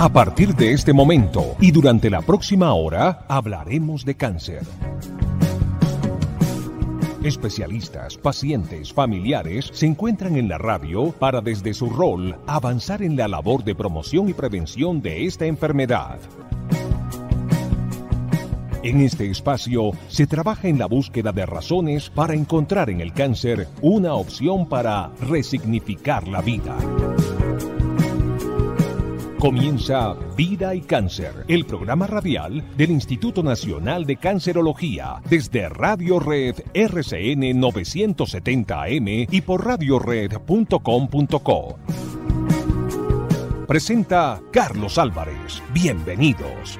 A partir de este momento y durante la próxima hora, hablaremos de cáncer. Especialistas, pacientes, familiares se encuentran en la radio para desde su rol avanzar en la labor de promoción y prevención de esta enfermedad. En este espacio se trabaja en la búsqueda de razones para encontrar en el cáncer una opción para resignificar la vida. Comienza Vida y Cáncer, el programa radial del Instituto Nacional de Cancerología, desde Radio Red RCN 970 AM y por radiored.com.co. Presenta Carlos Álvarez. Bienvenidos.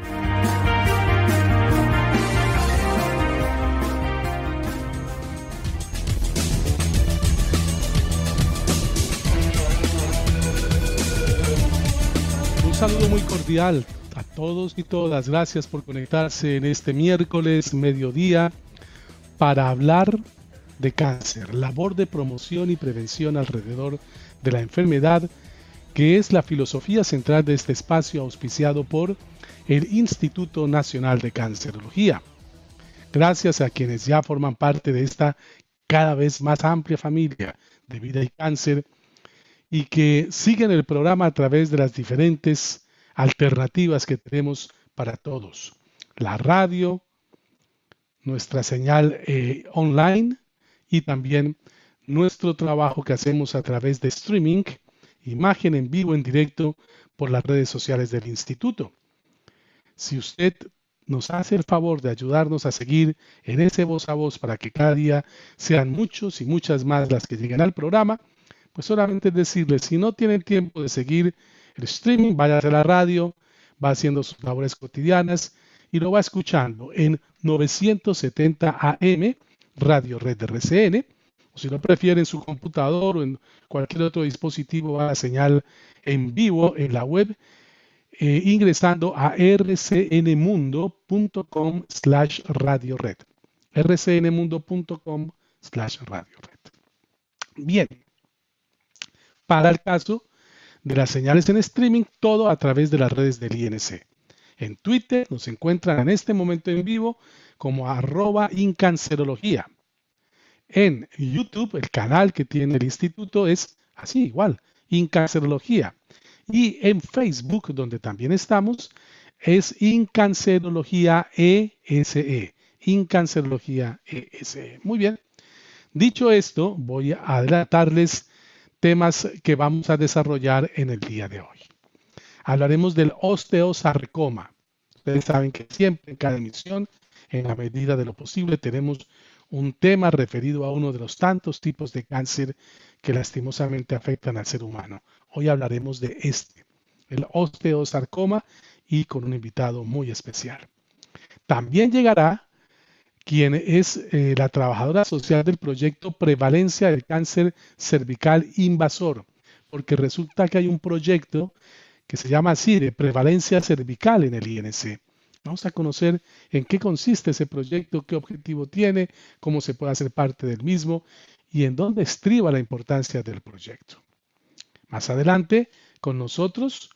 Un saludo muy cordial a todos y todas. Gracias por conectarse en este miércoles mediodía para hablar de cáncer, labor de promoción y prevención alrededor de la enfermedad, que es la filosofía central de este espacio auspiciado por el Instituto Nacional de Cancerología. Gracias a quienes ya forman parte de esta cada vez más amplia familia de Vida y Cáncer, y que siguen el programa a través de las diferentes alternativas que tenemos para todos. La radio, nuestra señal online y también nuestro trabajo que hacemos a través de streaming, imagen en vivo, en directo por las redes sociales del instituto. Si usted nos hace el favor de ayudarnos a seguir en ese voz a voz para que cada día sean muchos y muchas más las que lleguen al programa, pues solamente decirles, si no tienen tiempo de seguir el streaming, vaya a la radio, va haciendo sus labores cotidianas y lo va escuchando en 970 AM, Radio Red RCN, o si lo prefiere en su computador o en cualquier otro dispositivo, va a la señal en vivo en la web, ingresando a rcnmundo.com/radiored. rcnmundo.com/radiored. Bien. Para el caso de las señales en streaming, todo a través de las redes del INC. En Twitter nos encuentran en este momento en vivo como @incancerología. En YouTube, el canal que tiene el instituto es así igual, Incancerología. Y en Facebook, donde también estamos, es Incancerología ESE. Incancerología ESE. Muy bien. Dicho esto, voy a adelantarles temas que vamos a desarrollar en el día de hoy. Hablaremos del osteosarcoma. Ustedes saben que siempre en cada emisión, en la medida de lo posible, tenemos un tema referido a uno de los tantos tipos de cáncer que lastimosamente afectan al ser humano. Hoy hablaremos de el osteosarcoma, y con un invitado muy especial. También llegará quien es la trabajadora social del proyecto Prevalencia del Cáncer Cervical Invasor, porque resulta que hay un proyecto que se llama así, de prevalencia cervical en el INC. Vamos a conocer en qué consiste ese proyecto, qué objetivo tiene, cómo se puede hacer parte del mismo y en dónde estriba la importancia del proyecto. Más adelante, con nosotros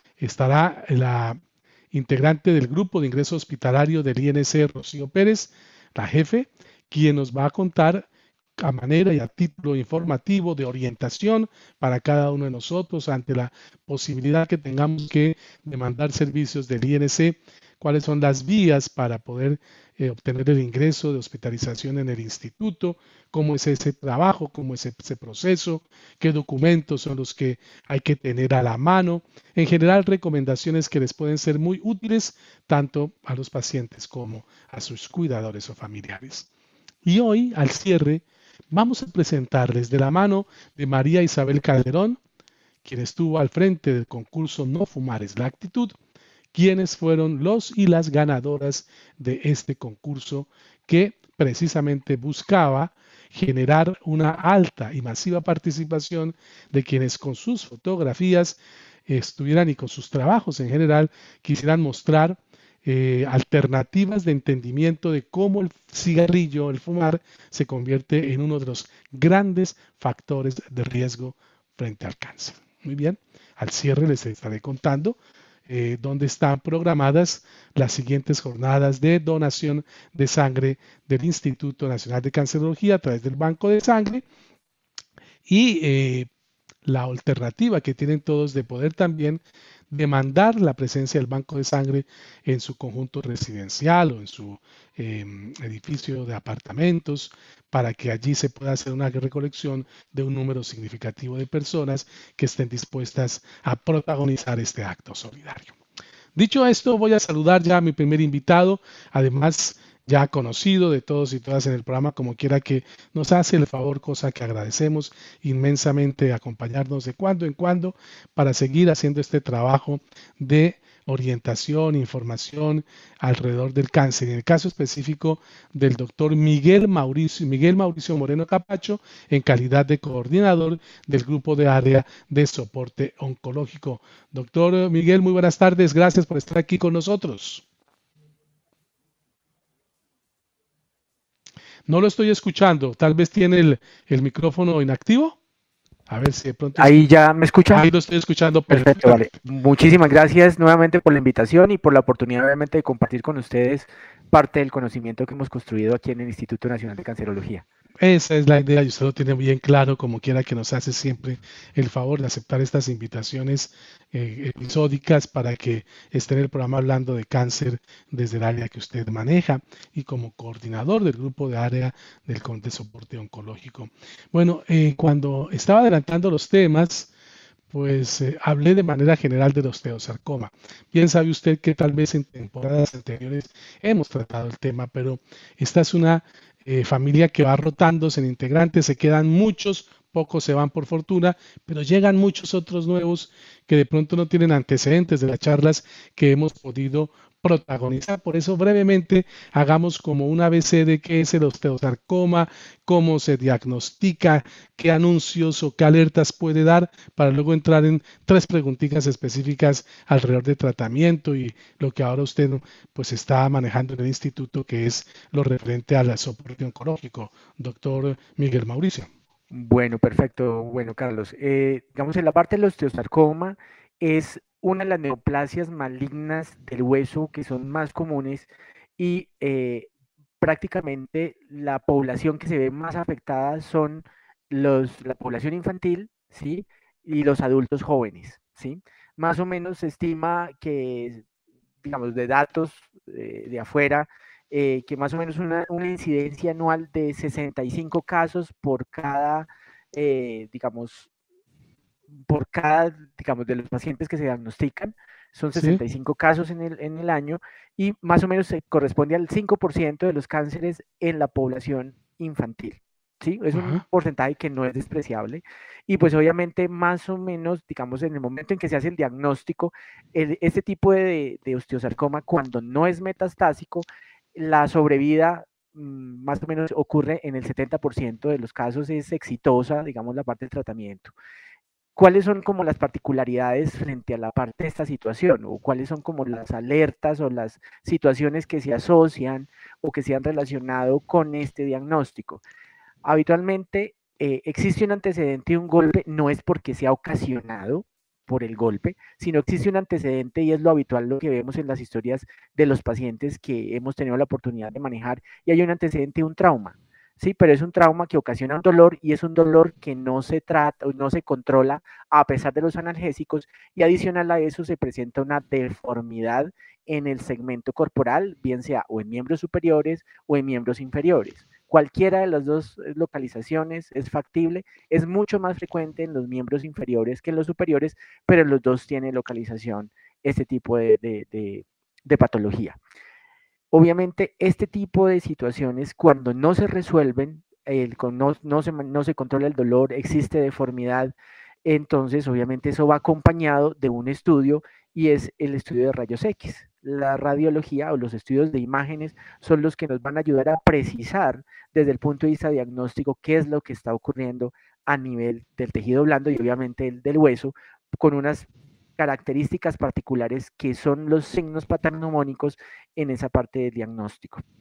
estará la integrante del grupo de ingreso hospitalario del INC, Rocío Pérez, la jefe, quien nos va a contar a manera y a título informativo de orientación para cada uno de nosotros ante la posibilidad que tengamos que demandar servicios del INC, cuáles son las vías para poder obtener el ingreso de hospitalización en el instituto, cómo es ese trabajo, cómo es ese proceso, qué documentos son los que hay que tener a la mano. En general, recomendaciones que les pueden ser muy útiles tanto a los pacientes como a sus cuidadores o familiares. Y hoy, al cierre, vamos a presentarles de la mano de María Isabel Calderón, quien estuvo al frente del concurso No Fumar es la Actitud, quienes fueron los y las ganadoras de este concurso que precisamente buscaba generar una alta y masiva participación de quienes con sus fotografías estuvieran y con sus trabajos en general quisieran mostrar alternativas de entendimiento de cómo el cigarrillo, el fumar, se convierte en uno de los grandes factores de riesgo frente al cáncer. Muy bien, al cierre les estaré contando donde están programadas las siguientes jornadas de donación de sangre del Instituto Nacional de Cancerología a través del Banco de Sangre y la alternativa que tienen todos de poder también demandar la presencia del banco de sangre en su conjunto residencial o en su edificio de apartamentos para que allí se pueda hacer una recolección de un número significativo de personas que estén dispuestas a protagonizar este acto solidario. Dicho esto, voy a saludar ya a mi primer invitado, además ya conocido de todos y todas en el programa, como quiera que nos hace el favor, cosa que agradecemos inmensamente, acompañarnos de cuando en cuando para seguir haciendo este trabajo de orientación, información alrededor del cáncer. En el caso específico del doctor Miguel Mauricio Moreno Capacho, en calidad de coordinador del grupo de área de soporte oncológico. Doctor Miguel, muy buenas tardes. Gracias por estar aquí con nosotros. No lo estoy escuchando. Tal vez tiene el micrófono inactivo. A ver si de pronto... Ahí ya me escucha. Ahí lo estoy escuchando perfecto. Vale. Muchísimas gracias nuevamente por la invitación y por la oportunidad obviamente de compartir con ustedes parte del conocimiento que hemos construido aquí en el Instituto Nacional de Cancerología. Esa es la idea y usted lo tiene bien claro, como quiera que nos hace siempre el favor de aceptar estas invitaciones episódicas para que esté en el programa hablando de cáncer desde el área que usted maneja y como coordinador del grupo de área de soporte oncológico. Bueno, cuando estaba adelantando los temas, pues hablé de manera general del osteosarcoma. Bien sabe usted que tal vez en temporadas anteriores hemos tratado el tema, pero esta es una familia que va rotándose en integrantes, se quedan muchos, pocos se van por fortuna, pero llegan muchos otros nuevos que de pronto no tienen antecedentes de las charlas que hemos podido protagonizar. Por eso brevemente hagamos como un ABC de qué es el osteosarcoma, cómo se diagnostica, qué anuncios o qué alertas puede dar, para luego entrar en 3 preguntitas específicas alrededor de tratamiento y lo que ahora usted pues está manejando en el instituto, que es lo referente al soporte oncológico. Doctor Miguel Mauricio. Bueno, perfecto. Bueno, Carlos, digamos en la parte del osteosarcoma es una de las neoplasias malignas del hueso que son más comunes y prácticamente la población que se ve más afectada son la población infantil, ¿sí? Y los adultos jóvenes, ¿sí? Más o menos se estima que, digamos, de datos de afuera, que más o menos una incidencia anual de 65 casos por cada, digamos, de los pacientes que se diagnostican, son 65 casos en el año y más o menos se corresponde al 5% de los cánceres en la población infantil. ¿Sí? Es un porcentaje que no es despreciable y pues obviamente más o menos, digamos, en el momento en que se hace el diagnóstico, este tipo de osteosarcoma, cuando no es metastásico, la sobrevida más o menos ocurre en el 70% de los casos, es exitosa, digamos, la parte del tratamiento. ¿Cuáles son como las particularidades frente a la parte de esta situación? ¿O cuáles son como las alertas o las situaciones que se asocian o que se han relacionado con este diagnóstico? Habitualmente existe un antecedente de un golpe, no es porque sea ocasionado por el golpe, sino existe un antecedente y es lo habitual, lo que vemos en las historias de los pacientes que hemos tenido la oportunidad de manejar, y hay un antecedente de un trauma. Sí, pero es un trauma que ocasiona un dolor y es un dolor que no se trata, no se controla a pesar de los analgésicos, y adicional a eso se presenta una deformidad en el segmento corporal, bien sea o en miembros superiores o en miembros inferiores. Cualquiera de las dos localizaciones es factible, es mucho más frecuente en los miembros inferiores que en los superiores, pero en los dos tiene localización este tipo de patología. Obviamente, este tipo de situaciones, cuando no se resuelven, no se controla el dolor, existe deformidad, entonces obviamente eso va acompañado de un estudio y es el estudio de rayos X. La radiología o los estudios de imágenes son los que nos van a ayudar a precisar desde el punto de vista diagnóstico qué es lo que está ocurriendo a nivel del tejido blando y obviamente del hueso, con unas características particulares que son los signos patognomónicos en esa parte del diagnóstico.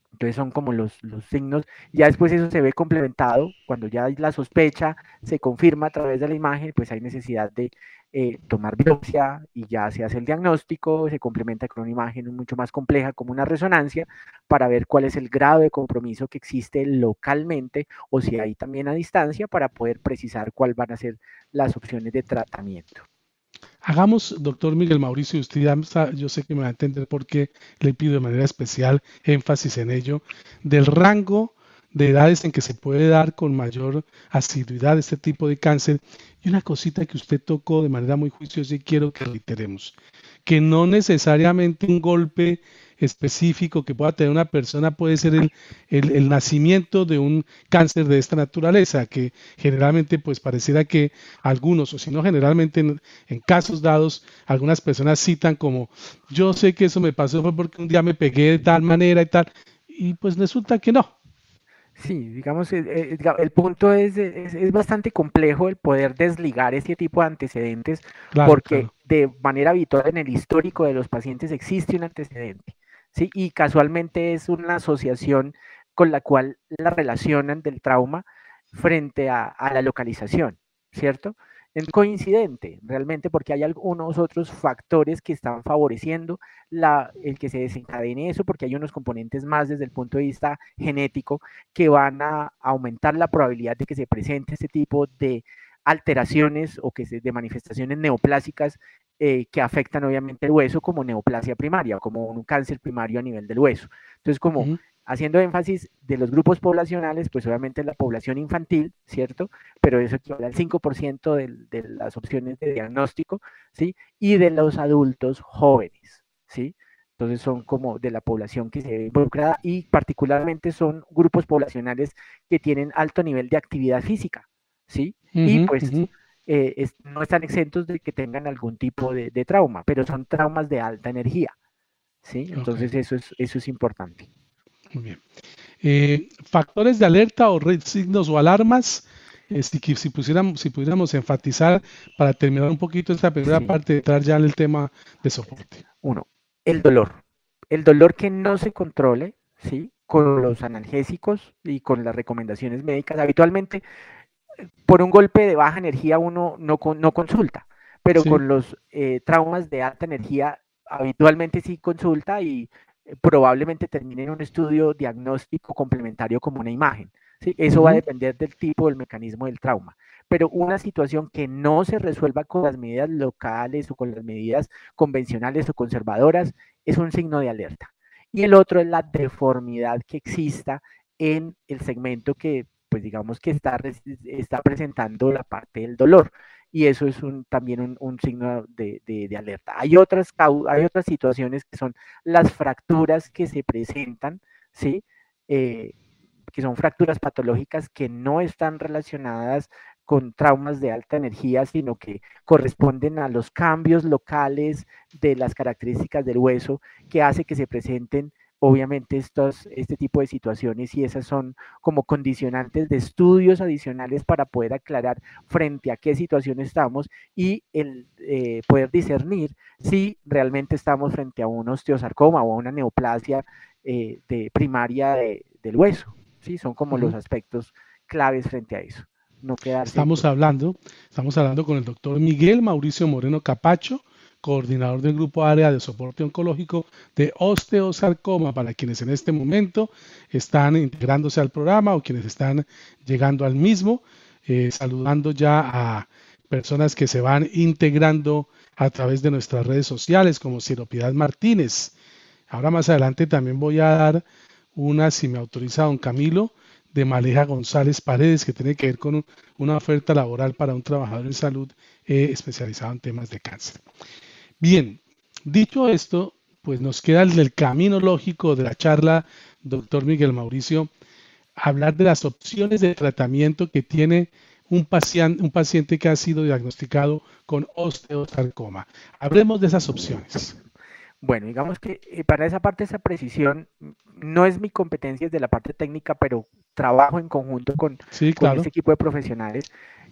Entonces son como los signos. Ya después eso se ve complementado cuando ya hay la sospecha, se confirma a través de la imagen, pues hay necesidad de tomar biopsia y ya se hace el diagnóstico, se complementa con una imagen mucho más compleja como una resonancia para ver cuál es el grado de compromiso que existe localmente o si hay también a distancia para poder precisar cuáles van a ser las opciones de tratamiento. Hagamos, doctor Miguel Mauricio, usted ya yo sé que me va a entender por qué le pido de manera especial énfasis en ello, del rango de edades en que se puede dar con mayor asiduidad este tipo de cáncer. Y una cosita que usted tocó de manera muy juiciosa y quiero que reiteremos, que no necesariamente un golpe específico que pueda tener una persona puede ser el nacimiento de un cáncer de esta naturaleza, que generalmente pues pareciera que algunos, o si no generalmente en casos dados, algunas personas citan como yo sé que eso me pasó fue porque un día me pegué de tal manera y tal, y pues resulta que no. Sí, digamos, el punto es bastante complejo el poder desligar ese tipo de antecedentes Claro, porque claro. de manera habitual en el histórico de los pacientes existe un antecedente, ¿sí? Y casualmente es una asociación con la cual la relacionan del trauma frente a la localización, ¿cierto? Es coincidente realmente porque hay algunos otros factores que están favoreciendo el que se desencadene eso porque hay unos componentes más desde el punto de vista genético que van a aumentar la probabilidad de que se presente este tipo de alteraciones o de manifestaciones neoplásicas que afectan obviamente el hueso como neoplasia primaria, como un cáncer primario a nivel del hueso. Entonces, como haciendo énfasis de los grupos poblacionales, pues obviamente la población infantil, ¿cierto? Pero eso equivale al 5% de las opciones de diagnóstico, ¿sí? Y de los adultos jóvenes, ¿sí? Entonces son como de la población que se ve involucrada y particularmente son grupos poblacionales que tienen alto nivel de actividad física, ¿sí? Y pues no están exentos de que tengan algún tipo de trauma, pero son traumas de alta energía, ¿sí? Entonces Okay. eso es importante. Muy bien. Factores de alerta o signos o alarmas, si pudiéramos enfatizar para terminar un poquito esta primera Sí. parte de entrar ya en el tema de soporte. Uno, el dolor. El dolor que no se controle, ¿sí? Con los analgésicos y con las recomendaciones médicas. Habitualmente, por un golpe de baja energía uno no consulta, pero Sí. con los traumas de alta energía habitualmente sí consulta y probablemente termine en un estudio diagnóstico complementario como una imagen. ¿Sí? Eso va a depender del tipo, del mecanismo del trauma. Pero una situación que no se resuelva con las medidas locales o con las medidas convencionales o conservadoras es un signo de alerta. Y el otro es la deformidad que exista en el segmento que pues digamos que está presentando la parte del dolor y eso es también un signo de alerta. Hay otras situaciones que son las fracturas que se presentan, ¿sí? Que son fracturas patológicas que no están relacionadas con traumas de alta energía, sino que corresponden a los cambios locales de las características del hueso que hace que se presenten obviamente este tipo de situaciones y esas son como condicionantes de estudios adicionales para poder aclarar frente a qué situación estamos y el poder discernir si realmente estamos frente a un osteosarcoma o a una neoplasia primaria del hueso. ¿Sí? Son como los aspectos claves frente a eso. No quedarse. Estamos hablando con el doctor Miguel Mauricio Moreno Capacho, coordinador del Grupo Área de Soporte Oncológico de Osteosarcoma, para quienes en este momento están integrándose al programa o quienes están llegando al mismo, saludando ya a personas que se van integrando a través de nuestras redes sociales como Ciro Piedad Martínez. Ahora más adelante también voy a dar una, si me autoriza don Camilo, de Maleja González Paredes, que tiene que ver con una oferta laboral para un trabajador en salud especializado en temas de cáncer. Bien, dicho esto, pues nos queda el camino lógico de la charla, doctor Miguel Mauricio, hablar de las opciones de tratamiento que tiene un paciente que ha sido diagnosticado con osteosarcoma. Hablemos de esas opciones. Bueno, digamos que para esa parte, esa precisión, no es mi competencia desde la parte técnica, pero trabajo en conjunto con Sí, claro. este equipo de profesionales.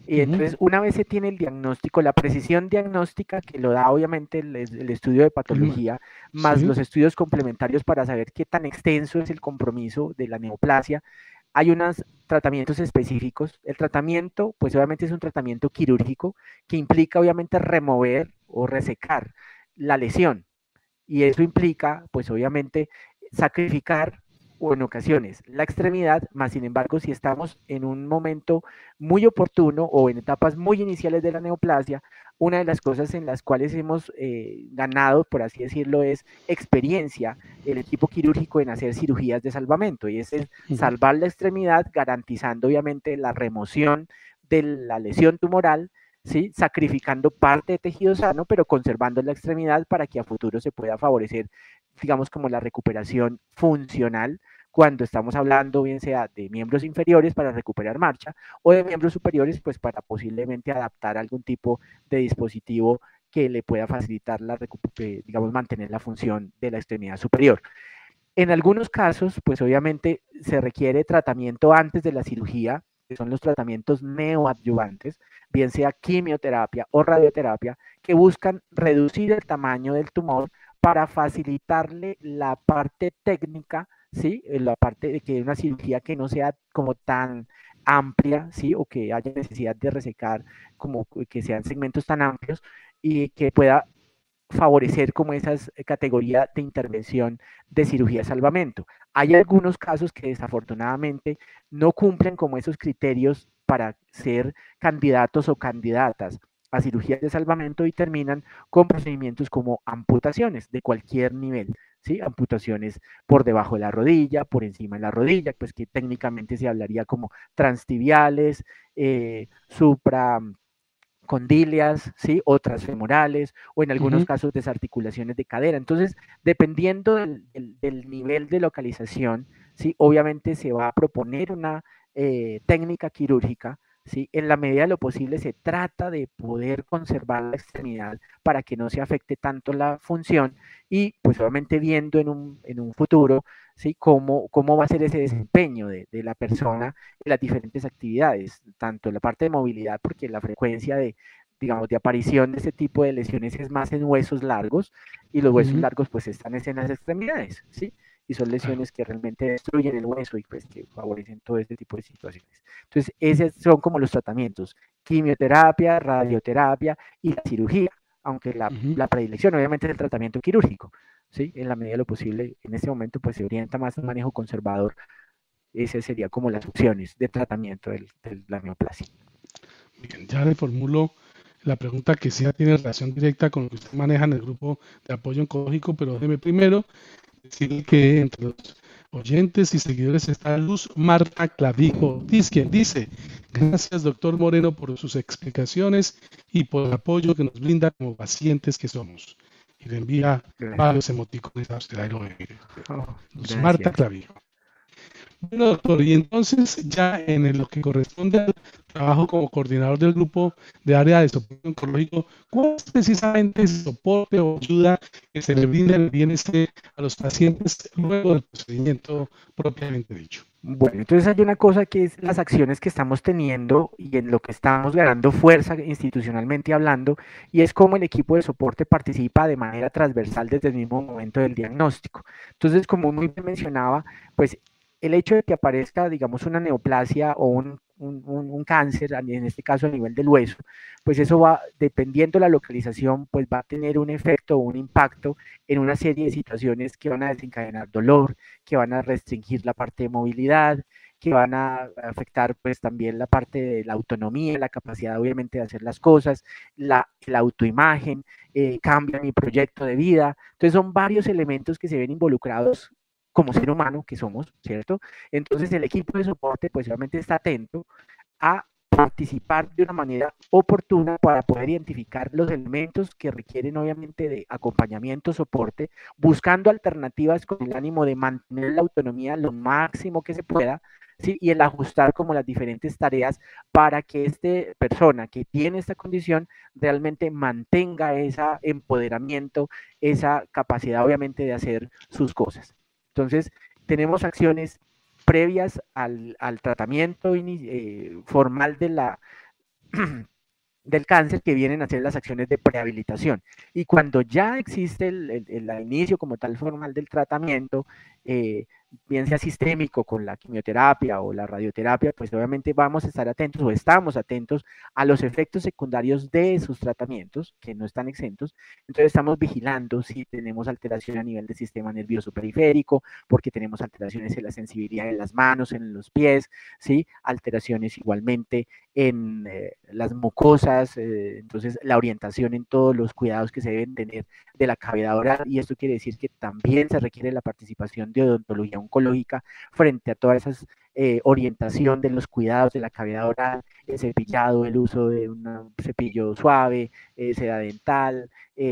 Y entonces, una vez se tiene el diagnóstico, la precisión diagnóstica que lo da obviamente el estudio de patología, más los estudios complementarios para saber qué tan extenso es el compromiso de la neoplasia, hay unos tratamientos específicos. El tratamiento, pues obviamente es un tratamiento quirúrgico que implica obviamente remover o resecar la lesión. Y eso implica, pues obviamente, sacrificar o en ocasiones la extremidad, más sin embargo, si estamos en un momento muy oportuno o en etapas muy iniciales de la neoplasia, una de las cosas en las cuales hemos ganado, por así decirlo, es experiencia el equipo quirúrgico en hacer cirugías de salvamento, y es salvar la extremidad garantizando obviamente la remoción de la lesión tumoral, ¿sí? Sacrificando parte de tejido sano, pero conservando la extremidad para que a futuro se pueda favorecer, digamos, como la recuperación funcional cuando estamos hablando bien sea de miembros inferiores para recuperar marcha o de miembros superiores, pues para posiblemente adaptar algún tipo de dispositivo que le pueda facilitar digamos, mantener la función de la extremidad superior. En algunos casos, pues obviamente se requiere tratamiento antes de la cirugía, que son los tratamientos neoadyuvantes, bien sea quimioterapia o radioterapia, que buscan reducir el tamaño del tumor para facilitarle la parte técnica, ¿sí? La parte de que una cirugía que no sea como tan amplia, ¿sí? O que haya necesidad de resecar, como que sean segmentos tan amplios y que pueda favorecer como esas categorías de intervención de cirugía de salvamento. Hay algunos casos que desafortunadamente no cumplen como esos criterios para ser candidatos o candidatas a cirugías de salvamento y terminan con procedimientos como amputaciones de cualquier nivel, ¿sí? Amputaciones por debajo de la rodilla, por encima de la rodilla, pues que técnicamente se hablaría como transtibiales, supra condilias, ¿sí? Otras femorales, o en algunos casos desarticulaciones de cadera. Entonces, dependiendo del nivel de localización, ¿sí? Obviamente se va a proponer una técnica quirúrgica, ¿sí? En la medida de lo posible se trata de poder conservar la extremidad para que no se afecte tanto la función y pues obviamente viendo en un futuro, ¿sí? Cómo va a ser ese desempeño de la persona en las diferentes actividades, tanto la parte de movilidad, porque la frecuencia digamos, de aparición de este tipo de lesiones es más en huesos largos, y los huesos largos pues están en las extremidades, ¿sí? Y son lesiones que realmente destruyen el hueso y pues que favorecen todo este tipo de situaciones. Entonces, esos son como los tratamientos: quimioterapia, radioterapia y la cirugía, aunque la predilección obviamente es el tratamiento quirúrgico, ¿sí? En la medida de lo posible, en este momento pues se orienta más a un manejo conservador. Esas serían como las opciones de tratamiento de la neoplasia. Bien, ya le formulo la pregunta que sí tiene relación directa con lo que usted maneja en el grupo de apoyo oncológico, pero déjeme primero decirle que entre los oyentes y seguidores está Luz Marta Clavijo, quien dice: gracias doctor Moreno por sus explicaciones y por el apoyo que nos brinda como pacientes que somos. Y le envía varios emoticones a usted. Luz Marta Clavijo. Bueno, doctor, y entonces ya en lo que corresponde al trabajo como coordinador del grupo de área de soporte oncológico, ¿cuál es precisamente ese soporte o ayuda que se le brinda el bienestar a los pacientes luego del procedimiento propiamente dicho? Bueno, entonces hay una cosa que es las acciones que estamos teniendo y en lo que estamos ganando fuerza institucionalmente hablando, y es cómo el equipo de soporte participa de manera transversal desde el mismo momento del diagnóstico. Entonces, como muy bien mencionaba, pues el hecho de que aparezca, digamos, una neoplasia o un cáncer, en este caso a nivel del hueso, pues eso va, dependiendo de la localización, pues va a tener un efecto o un impacto en una serie de situaciones que van a desencadenar dolor, que van a restringir la parte de movilidad, que van a afectar pues también la parte de la autonomía, la capacidad obviamente de hacer las cosas, la autoimagen, cambia mi proyecto de vida. Entonces son varios elementos que se ven involucrados como ser humano que somos, ¿cierto? Entonces el equipo de soporte pues obviamente está atento a participar de una manera oportuna para poder identificar los elementos que requieren obviamente de acompañamiento, soporte, buscando alternativas con el ánimo de mantener la autonomía lo máximo que se pueda, ¿sí? Y el ajustar como las diferentes tareas para que esta persona que tiene esta condición realmente mantenga ese empoderamiento, esa capacidad obviamente de hacer sus cosas. Entonces, tenemos acciones previas al tratamiento formal del cáncer, que vienen a hacer las acciones de prehabilitación. Y cuando ya existe el inicio como tal formal del tratamiento, bien sea sistémico con la quimioterapia o la radioterapia, pues obviamente vamos a estar atentos o estamos atentos a los efectos secundarios de esos tratamientos, que no están exentos. Entonces estamos vigilando si tenemos alteración a nivel del sistema nervioso periférico, porque tenemos alteraciones en la sensibilidad en las manos, en los pies, ¿sí? Alteraciones igualmente en las mucosas, entonces la orientación en todos los cuidados que se deben tener de la cavidad oral, y esto quiere decir que también se requiere la participación de odontología oncológica frente a todas esas orientación de los cuidados de la cavidad oral, el cepillado, el uso de un cepillo suave, seda dental,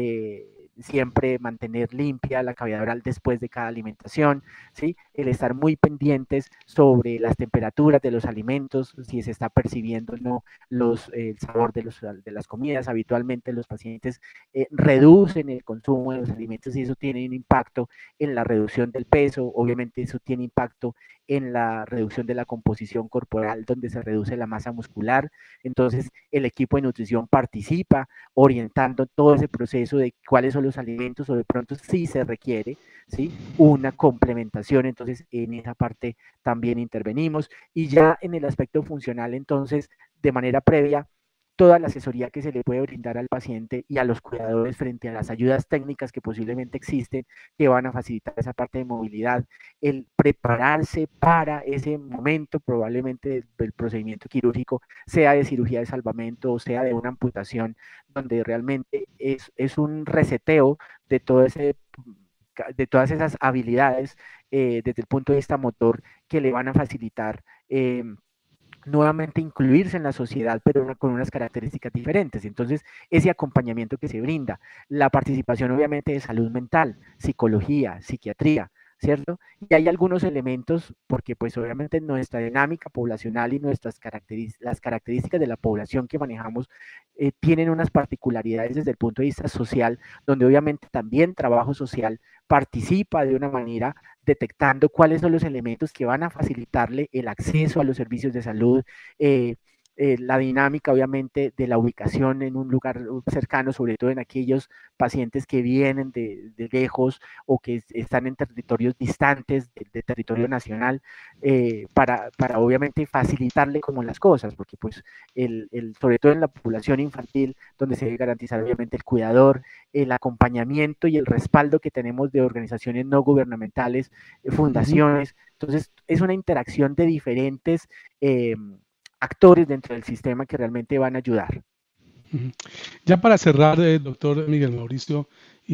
siempre mantener limpia la cavidad oral después de cada alimentación, ¿sí? El estar muy pendientes sobre las temperaturas de los alimentos, si se está percibiendo o no el sabor de las comidas. Habitualmente los pacientes reducen el consumo de los alimentos y eso tiene un impacto en la reducción del peso. Obviamente eso tiene impacto en la reducción de la composición corporal, donde se reduce la masa muscular. Entonces el equipo de nutrición participa orientando todo ese proceso de cuáles son los alimentos, o de pronto sí se requiere, ¿sí?, una complementación. Entonces en esa parte también intervenimos. Y ya en el aspecto funcional, entonces, de manera previa, toda la asesoría que se le puede brindar al paciente y a los cuidadores frente a las ayudas técnicas que posiblemente existen, que van a facilitar esa parte de movilidad, el prepararse para ese momento probablemente del procedimiento quirúrgico, sea de cirugía de salvamento o sea de una amputación, donde realmente es un reseteo de todo ese de todas esas habilidades desde el punto de vista motor, que le van a facilitar nuevamente incluirse en la sociedad, pero con unas características diferentes. Entonces, ese acompañamiento que se brinda, la participación obviamente de salud mental, psicología, psiquiatría, ¿cierto? Y hay algunos elementos, porque pues obviamente nuestra dinámica poblacional y las características de la población que manejamos tienen unas particularidades desde el punto de vista social, donde obviamente también trabajo social participa de una manera detectando cuáles son los elementos que van a facilitarle el acceso a los servicios de salud, la dinámica obviamente de la ubicación en un lugar cercano, sobre todo en aquellos pacientes que vienen de lejos o que están en territorios distantes de territorio nacional, para obviamente facilitarle como las cosas, porque pues sobre todo en la población infantil, donde se debe garantizar obviamente el cuidador, el acompañamiento y el respaldo que tenemos de organizaciones no gubernamentales, fundaciones. Entonces es una interacción de diferentes actores dentro del sistema que realmente van a ayudar. Ya para cerrar, doctor Miguel Mauricio,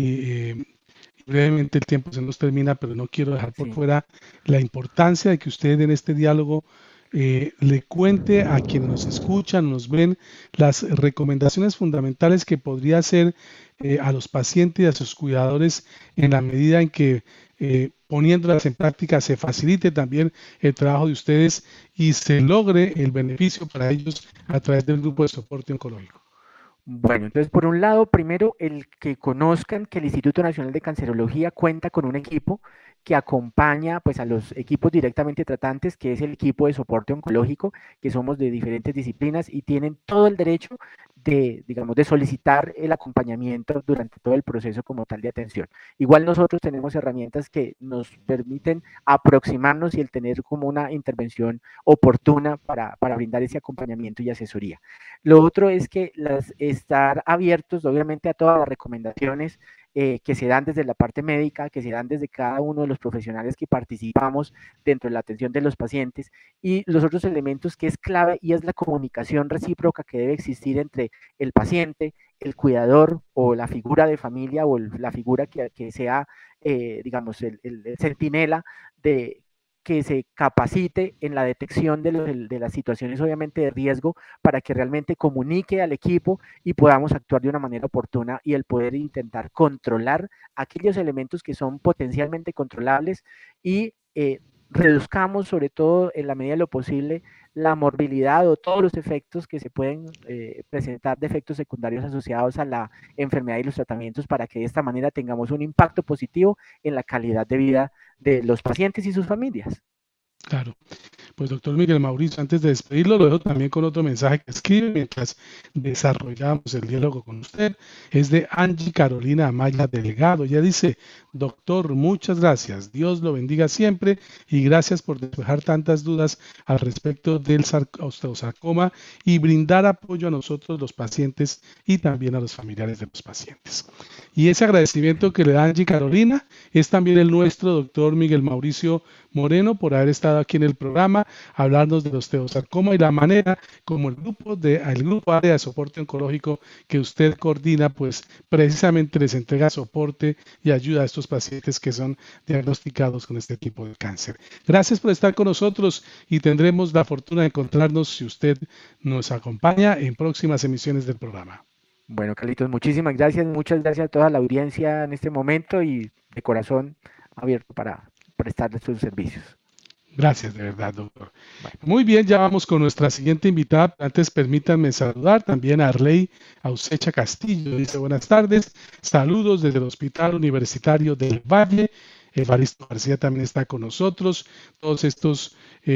brevemente el tiempo se nos termina, pero no quiero dejar por fuera la importancia de que usted en este diálogo le cuente a quienes nos escuchan, nos ven, las recomendaciones fundamentales que podría hacer a los pacientes y a sus cuidadores, en la medida en que poniéndolas en práctica se facilite también el trabajo de ustedes y se logre el beneficio para ellos a través del grupo de soporte oncológico. Bueno, entonces por un lado, primero, el que conozcan que el Instituto Nacional de Cancerología cuenta con un equipo que acompaña pues a los equipos directamente tratantes, que es el equipo de soporte oncológico, que somos de diferentes disciplinas y tienen todo el derecho de, digamos, de solicitar el acompañamiento durante todo el proceso como tal de atención. Igual nosotros tenemos herramientas que nos permiten aproximarnos y el tener como una intervención oportuna para brindar ese acompañamiento y asesoría. Lo otro es que estar abiertos obviamente a todas las recomendaciones que se dan desde la parte médica, que se dan desde cada uno de los profesionales que participamos dentro de la atención de los pacientes, y los otros elementos que es clave, y es la comunicación recíproca que debe existir entre el paciente, el cuidador o la figura de familia o la figura que sea, digamos, el centinela de que se capacite en la detección de las situaciones obviamente de riesgo, para que realmente comunique al equipo y podamos actuar de una manera oportuna, y el poder intentar controlar aquellos elementos que son potencialmente controlables y reduzcamos sobre todo en la medida de lo posible la morbilidad o todos los efectos que se pueden presentar de efectos secundarios asociados a la enfermedad y los tratamientos, para que de esta manera tengamos un impacto positivo en la calidad de vida de los pacientes y sus familias. Claro. Pues doctor Miguel Mauricio, antes de despedirlo, lo dejo también con otro mensaje que escribe mientras desarrollamos el diálogo con usted. Es de Angie Carolina Amaya Delgado. Ella dice: doctor, muchas gracias. Dios lo bendiga siempre y gracias por despejar tantas dudas al respecto del osteosarcoma y brindar apoyo a nosotros los pacientes y también a los familiares de los pacientes. Y ese agradecimiento que le da Angie Carolina es también el nuestro, doctor Miguel Mauricio Moreno, por haber estado aquí en el programa, hablarnos del osteosarcoma y la manera como el grupo área de soporte oncológico que usted coordina, pues precisamente les entrega soporte y ayuda a estos pacientes que son diagnosticados con este tipo de cáncer. Gracias por estar con nosotros y tendremos la fortuna de encontrarnos, si usted nos acompaña, en próximas emisiones del programa. Bueno, Carlitos, muchísimas gracias, muchas gracias a toda la audiencia en este momento y de corazón abierto para prestarles sus servicios. Gracias, de verdad, doctor. Bueno. Muy bien, ya vamos con nuestra siguiente invitada. Antes permítanme saludar también a Arley Ausecha Castillo. Dice: buenas tardes, saludos desde el Hospital Universitario del Valle. Evaristo García también está con nosotros. Todos estos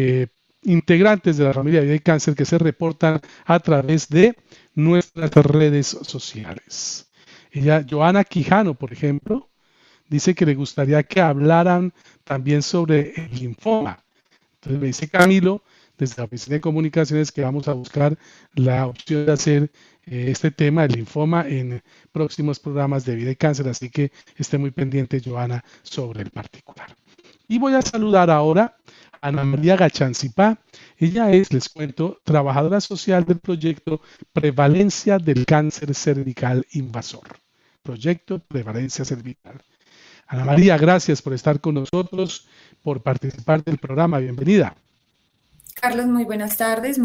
integrantes de la familia Vida y Cáncer que se reportan a través de nuestras redes sociales. Joana Quijano, por ejemplo, dice que le gustaría que hablaran también sobre el linfoma. Entonces me dice Camilo, desde la Oficina de Comunicaciones, que vamos a buscar la opción de hacer este tema del linfoma en próximos programas de Vida y Cáncer, así que esté muy pendiente, Joana, sobre el particular. Y voy a saludar ahora a Ana María Gachancipá. Ella es, les cuento, trabajadora social del proyecto Prevalencia del Cáncer Cervical Invasor. Proyecto Prevalencia Cervical. Ana María, gracias por estar con nosotros, por participar del programa. Bienvenida. Carlos, muy buenas tardes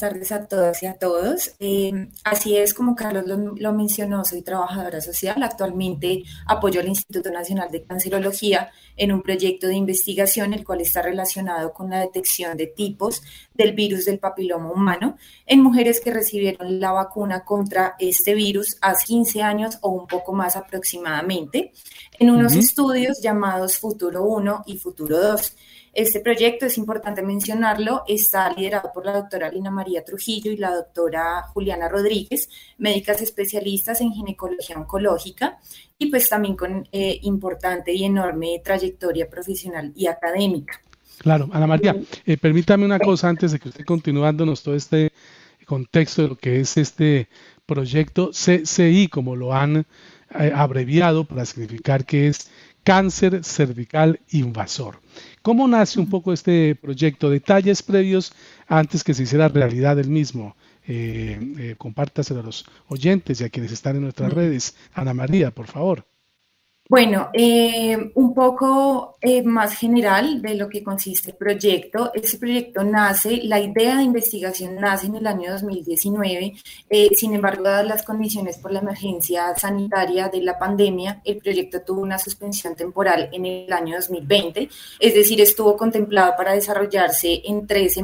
a todas y a todos. Así es, como Carlos lo mencionó, soy trabajadora social. Actualmente apoyo al Instituto Nacional de Cancerología en un proyecto de investigación el cual está relacionado con la detección de tipos del virus del papiloma humano en mujeres que recibieron la vacuna contra este virus hace 15 años o un poco más aproximadamente, en unos estudios llamados Futuro 1 y Futuro 2. Este proyecto, es importante mencionarlo, está liderado por la doctora Lina María Trujillo y la doctora Juliana Rodríguez, médicas especialistas en ginecología oncológica y pues también con importante y enorme trayectoria profesional y académica. Claro, Ana María, permítame una cosa antes de que usted continúe dándonos todo este contexto de lo que es este proyecto CCI, como lo han abreviado para significar que es Cáncer Cervical Invasor. ¿Cómo nace un poco este proyecto? Detalles previos antes que se hiciera realidad el mismo. Compártaselo a los oyentes y a quienes están en nuestras redes. Ana María, por favor. Bueno, un poco más general de lo que consiste el proyecto. Este proyecto nace, la idea de investigación nace en el año 2019, sin embargo, dadas las condiciones por la emergencia sanitaria de la pandemia, el proyecto tuvo una suspensión temporal en el año 2020, es decir, estuvo contemplado para desarrollarse en 18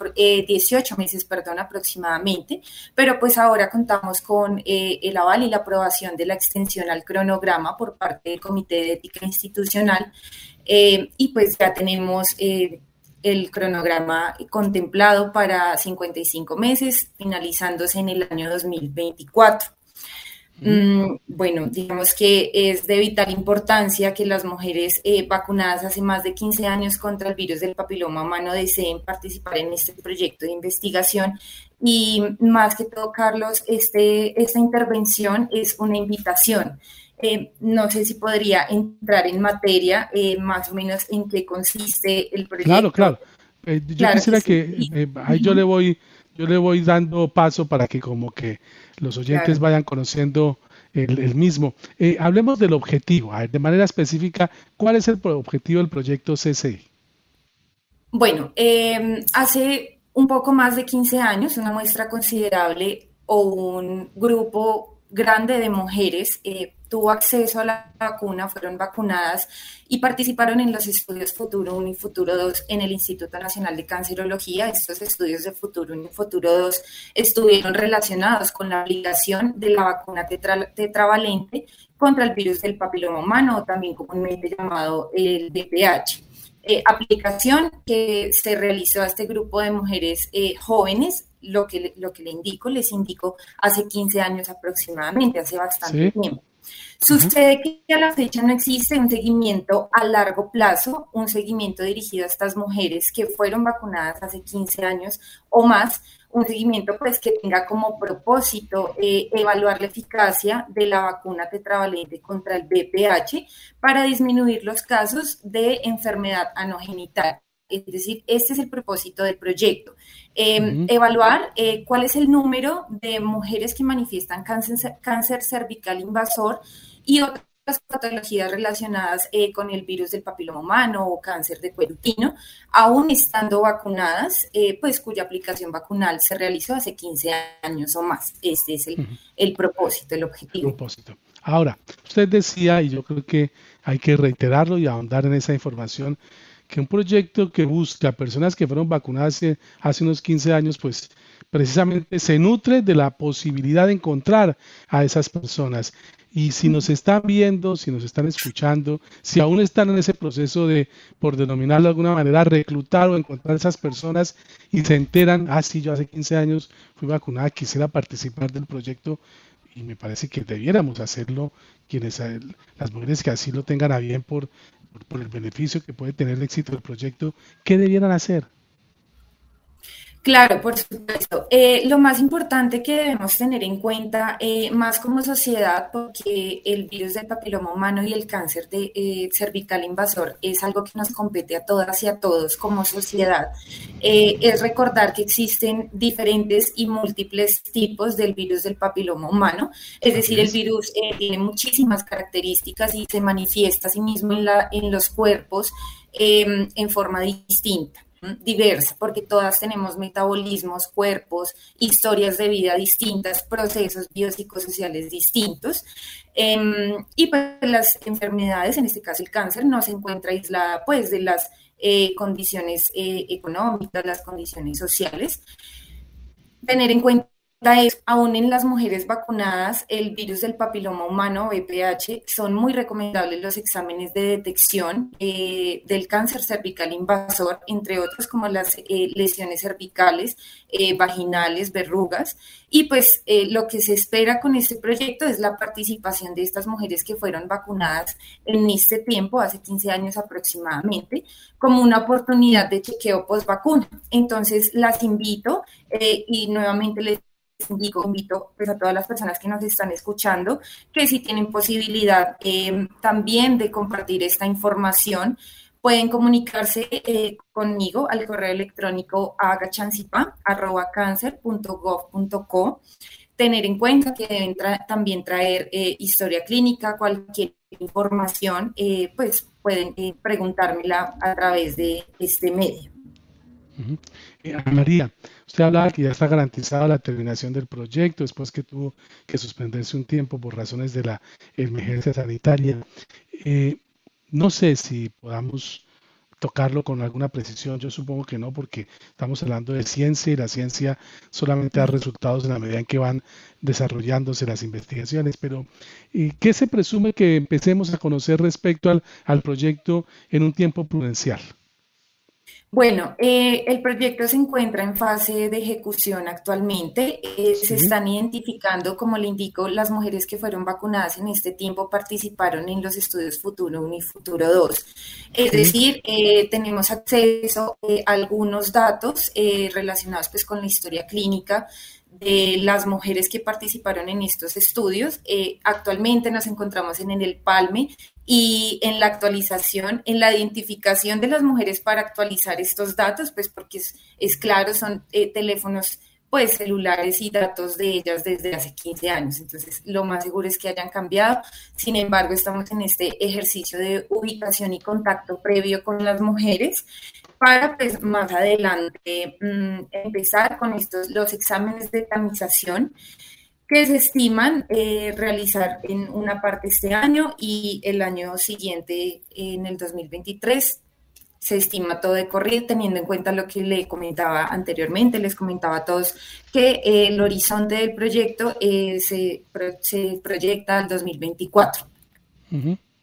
meses aproximadamente, pero pues ahora contamos con el aval y la aprobación de la extensión al cronograma por parte del Comité de Ética Institucional y pues ya tenemos el cronograma contemplado para 55 meses, finalizándose en el año 2024. Bueno, digamos que es de vital importancia que las mujeres vacunadas hace más de 15 años contra el virus del papiloma humano deseen participar en este proyecto de investigación. Y más que todo, Carlos, esta intervención es una invitación. No sé si podría entrar en materia, más o menos en qué consiste el proyecto. Claro. Yo quisiera que ahí yo le voy dando paso para que como que los oyentes vayan conociendo el mismo. Hablemos del objetivo. A ver, de manera específica, ¿cuál es el objetivo del proyecto CCI? Bueno, hace un poco más de 15 años, una muestra considerable o un grupo grande de mujeres tuvo acceso a la vacuna, fueron vacunadas y participaron en los estudios Futuro 1 y Futuro 2 en el Instituto Nacional de Cancerología. Estos estudios de Futuro 1 y Futuro 2 estuvieron relacionados con la aplicación de la vacuna tetravalente contra el virus del papiloma humano, o también comúnmente llamado el VPH. aplicación que se realizó a este grupo de mujeres jóvenes. Lo que les indico, hace 15 años aproximadamente, hace bastante tiempo. Sucede que a la fecha no existe un seguimiento a largo plazo, un seguimiento dirigido a estas mujeres que fueron vacunadas hace 15 años o más, un seguimiento pues que tenga como propósito evaluar la eficacia de la vacuna tetravalente contra el VPH para disminuir los casos de enfermedad anogenital. Es decir, este es el propósito del proyecto. Evaluar cuál es el número de mujeres que manifiestan cáncer cervical invasor y otras patologías relacionadas con el virus del papiloma humano o cáncer de cuello uterino, aún estando vacunadas, pues cuya aplicación vacunal se realizó hace 15 años o más. Este es el propósito, el objetivo. Ahora, usted decía, y yo creo que hay que reiterarlo y ahondar en esa información, que un proyecto que busca personas que fueron vacunadas hace unos 15 años, pues precisamente se nutre de la posibilidad de encontrar a esas personas. Y si nos están viendo, si nos están escuchando, si aún están en ese proceso de, por denominarlo de alguna manera, reclutar o encontrar a esas personas y se enteran, sí, yo hace 15 años fui vacunada, quisiera participar del proyecto, y me parece que debiéramos hacerlo las mujeres que así lo tengan a bien por el beneficio que puede tener el éxito del proyecto, ¿qué debieran hacer? Claro, por supuesto. Lo más importante que debemos tener en cuenta, más como sociedad, porque el virus del papiloma humano y el cáncer de cervical invasor es algo que nos compete a todas y a todos como sociedad, es recordar que existen diferentes y múltiples tipos del virus del papiloma humano. Es decir, el virus tiene muchísimas características y se manifiesta a sí mismo en los cuerpos en forma distinta, diversa, porque todas tenemos metabolismos, cuerpos, historias de vida distintas, procesos biopsicosociales distintos, y pues las enfermedades, en este caso el cáncer, no se encuentra aislada pues de las condiciones económicas, las condiciones sociales. Tener en cuenta es, aún en las mujeres vacunadas, el virus del papiloma humano, VPH, son muy recomendables los exámenes de detección del cáncer cervical invasor, entre otros como las lesiones cervicales, vaginales, verrugas, y pues lo que se espera con este proyecto es la participación de estas mujeres que fueron vacunadas en este tiempo, hace 15 años aproximadamente, como una oportunidad de chequeo post-vacuna. Entonces las invito y nuevamente les invito pues, a todas las personas que nos están escuchando, que si tienen posibilidad también de compartir esta información, pueden comunicarse conmigo al correo electrónico agachansipa@cancer.gov.co. Tener en cuenta que deben también traer historia clínica, cualquier información, pues pueden preguntármela a través de este medio. Ana María, usted hablaba que ya está garantizada la terminación del proyecto después que tuvo que suspenderse un tiempo por razones de la emergencia sanitaria. No sé si podamos tocarlo con alguna precisión, yo supongo que no, porque estamos hablando de ciencia y la ciencia solamente da resultados en la medida en que van desarrollándose las investigaciones, pero ¿qué se presume que empecemos a conocer respecto al proyecto en un tiempo prudencial? Bueno, el proyecto se encuentra en fase de ejecución actualmente. Se están identificando, como le indico, las mujeres que fueron vacunadas en este tiempo participaron en los estudios Futuro 1 y Futuro 2. Es decir, tenemos acceso a algunos datos relacionados pues, con la historia clínica de las mujeres que participaron en estos estudios. Actualmente nos encontramos en el PALME y en la actualización, en la identificación de las mujeres para actualizar estos datos, pues porque es claro, son teléfonos pues celulares y datos de ellas desde hace 15 años. Entonces, lo más seguro es que hayan cambiado. Sin embargo, estamos en este ejercicio de ubicación y contacto previo con las mujeres para pues más adelante empezar con los exámenes de tamización que se estiman realizar en una parte este año y el año siguiente, en el 2023, se estima todo de corrido, teniendo en cuenta lo que le comentaba anteriormente. Les comentaba a todos que el horizonte del proyecto se proyecta al 2024.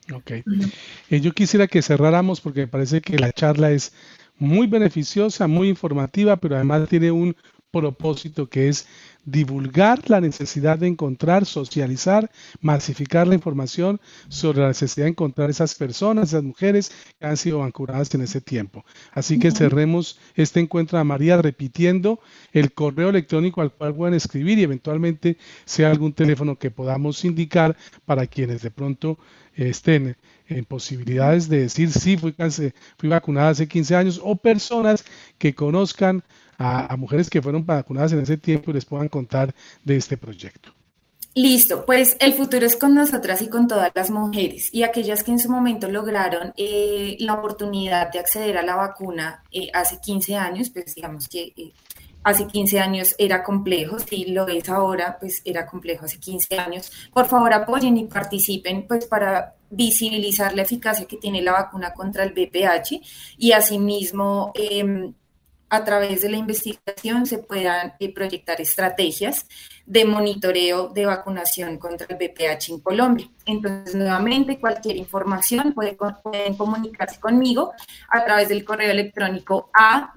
Ok. Yo quisiera que cerráramos porque me parece que la charla es muy beneficiosa, muy informativa, pero además tiene un propósito que es divulgar la necesidad de encontrar, socializar, masificar la información sobre la necesidad de encontrar esas personas, esas mujeres que han sido vacunadas en ese tiempo. Así que cerremos este encuentro a María repitiendo el correo electrónico al cual pueden escribir y eventualmente sea algún teléfono que podamos indicar para quienes de pronto estén en posibilidades de decir sí, fui vacunada hace 15 años o personas que conozcan a mujeres que fueron vacunadas en ese tiempo y les puedan contar de este proyecto. Listo, pues el futuro es con nosotras y con todas las mujeres y aquellas que en su momento lograron la oportunidad de acceder a la vacuna hace 15 años, pues digamos que hace 15 años era complejo, si lo es ahora, pues era complejo hace 15 años. Por favor, apoyen y participen pues para visibilizar la eficacia que tiene la vacuna contra el VPH y asimismo a través de la investigación se puedan proyectar estrategias de monitoreo de vacunación contra el VPH en Colombia. Entonces, nuevamente, cualquier información pueden comunicarse conmigo a través del correo electrónico a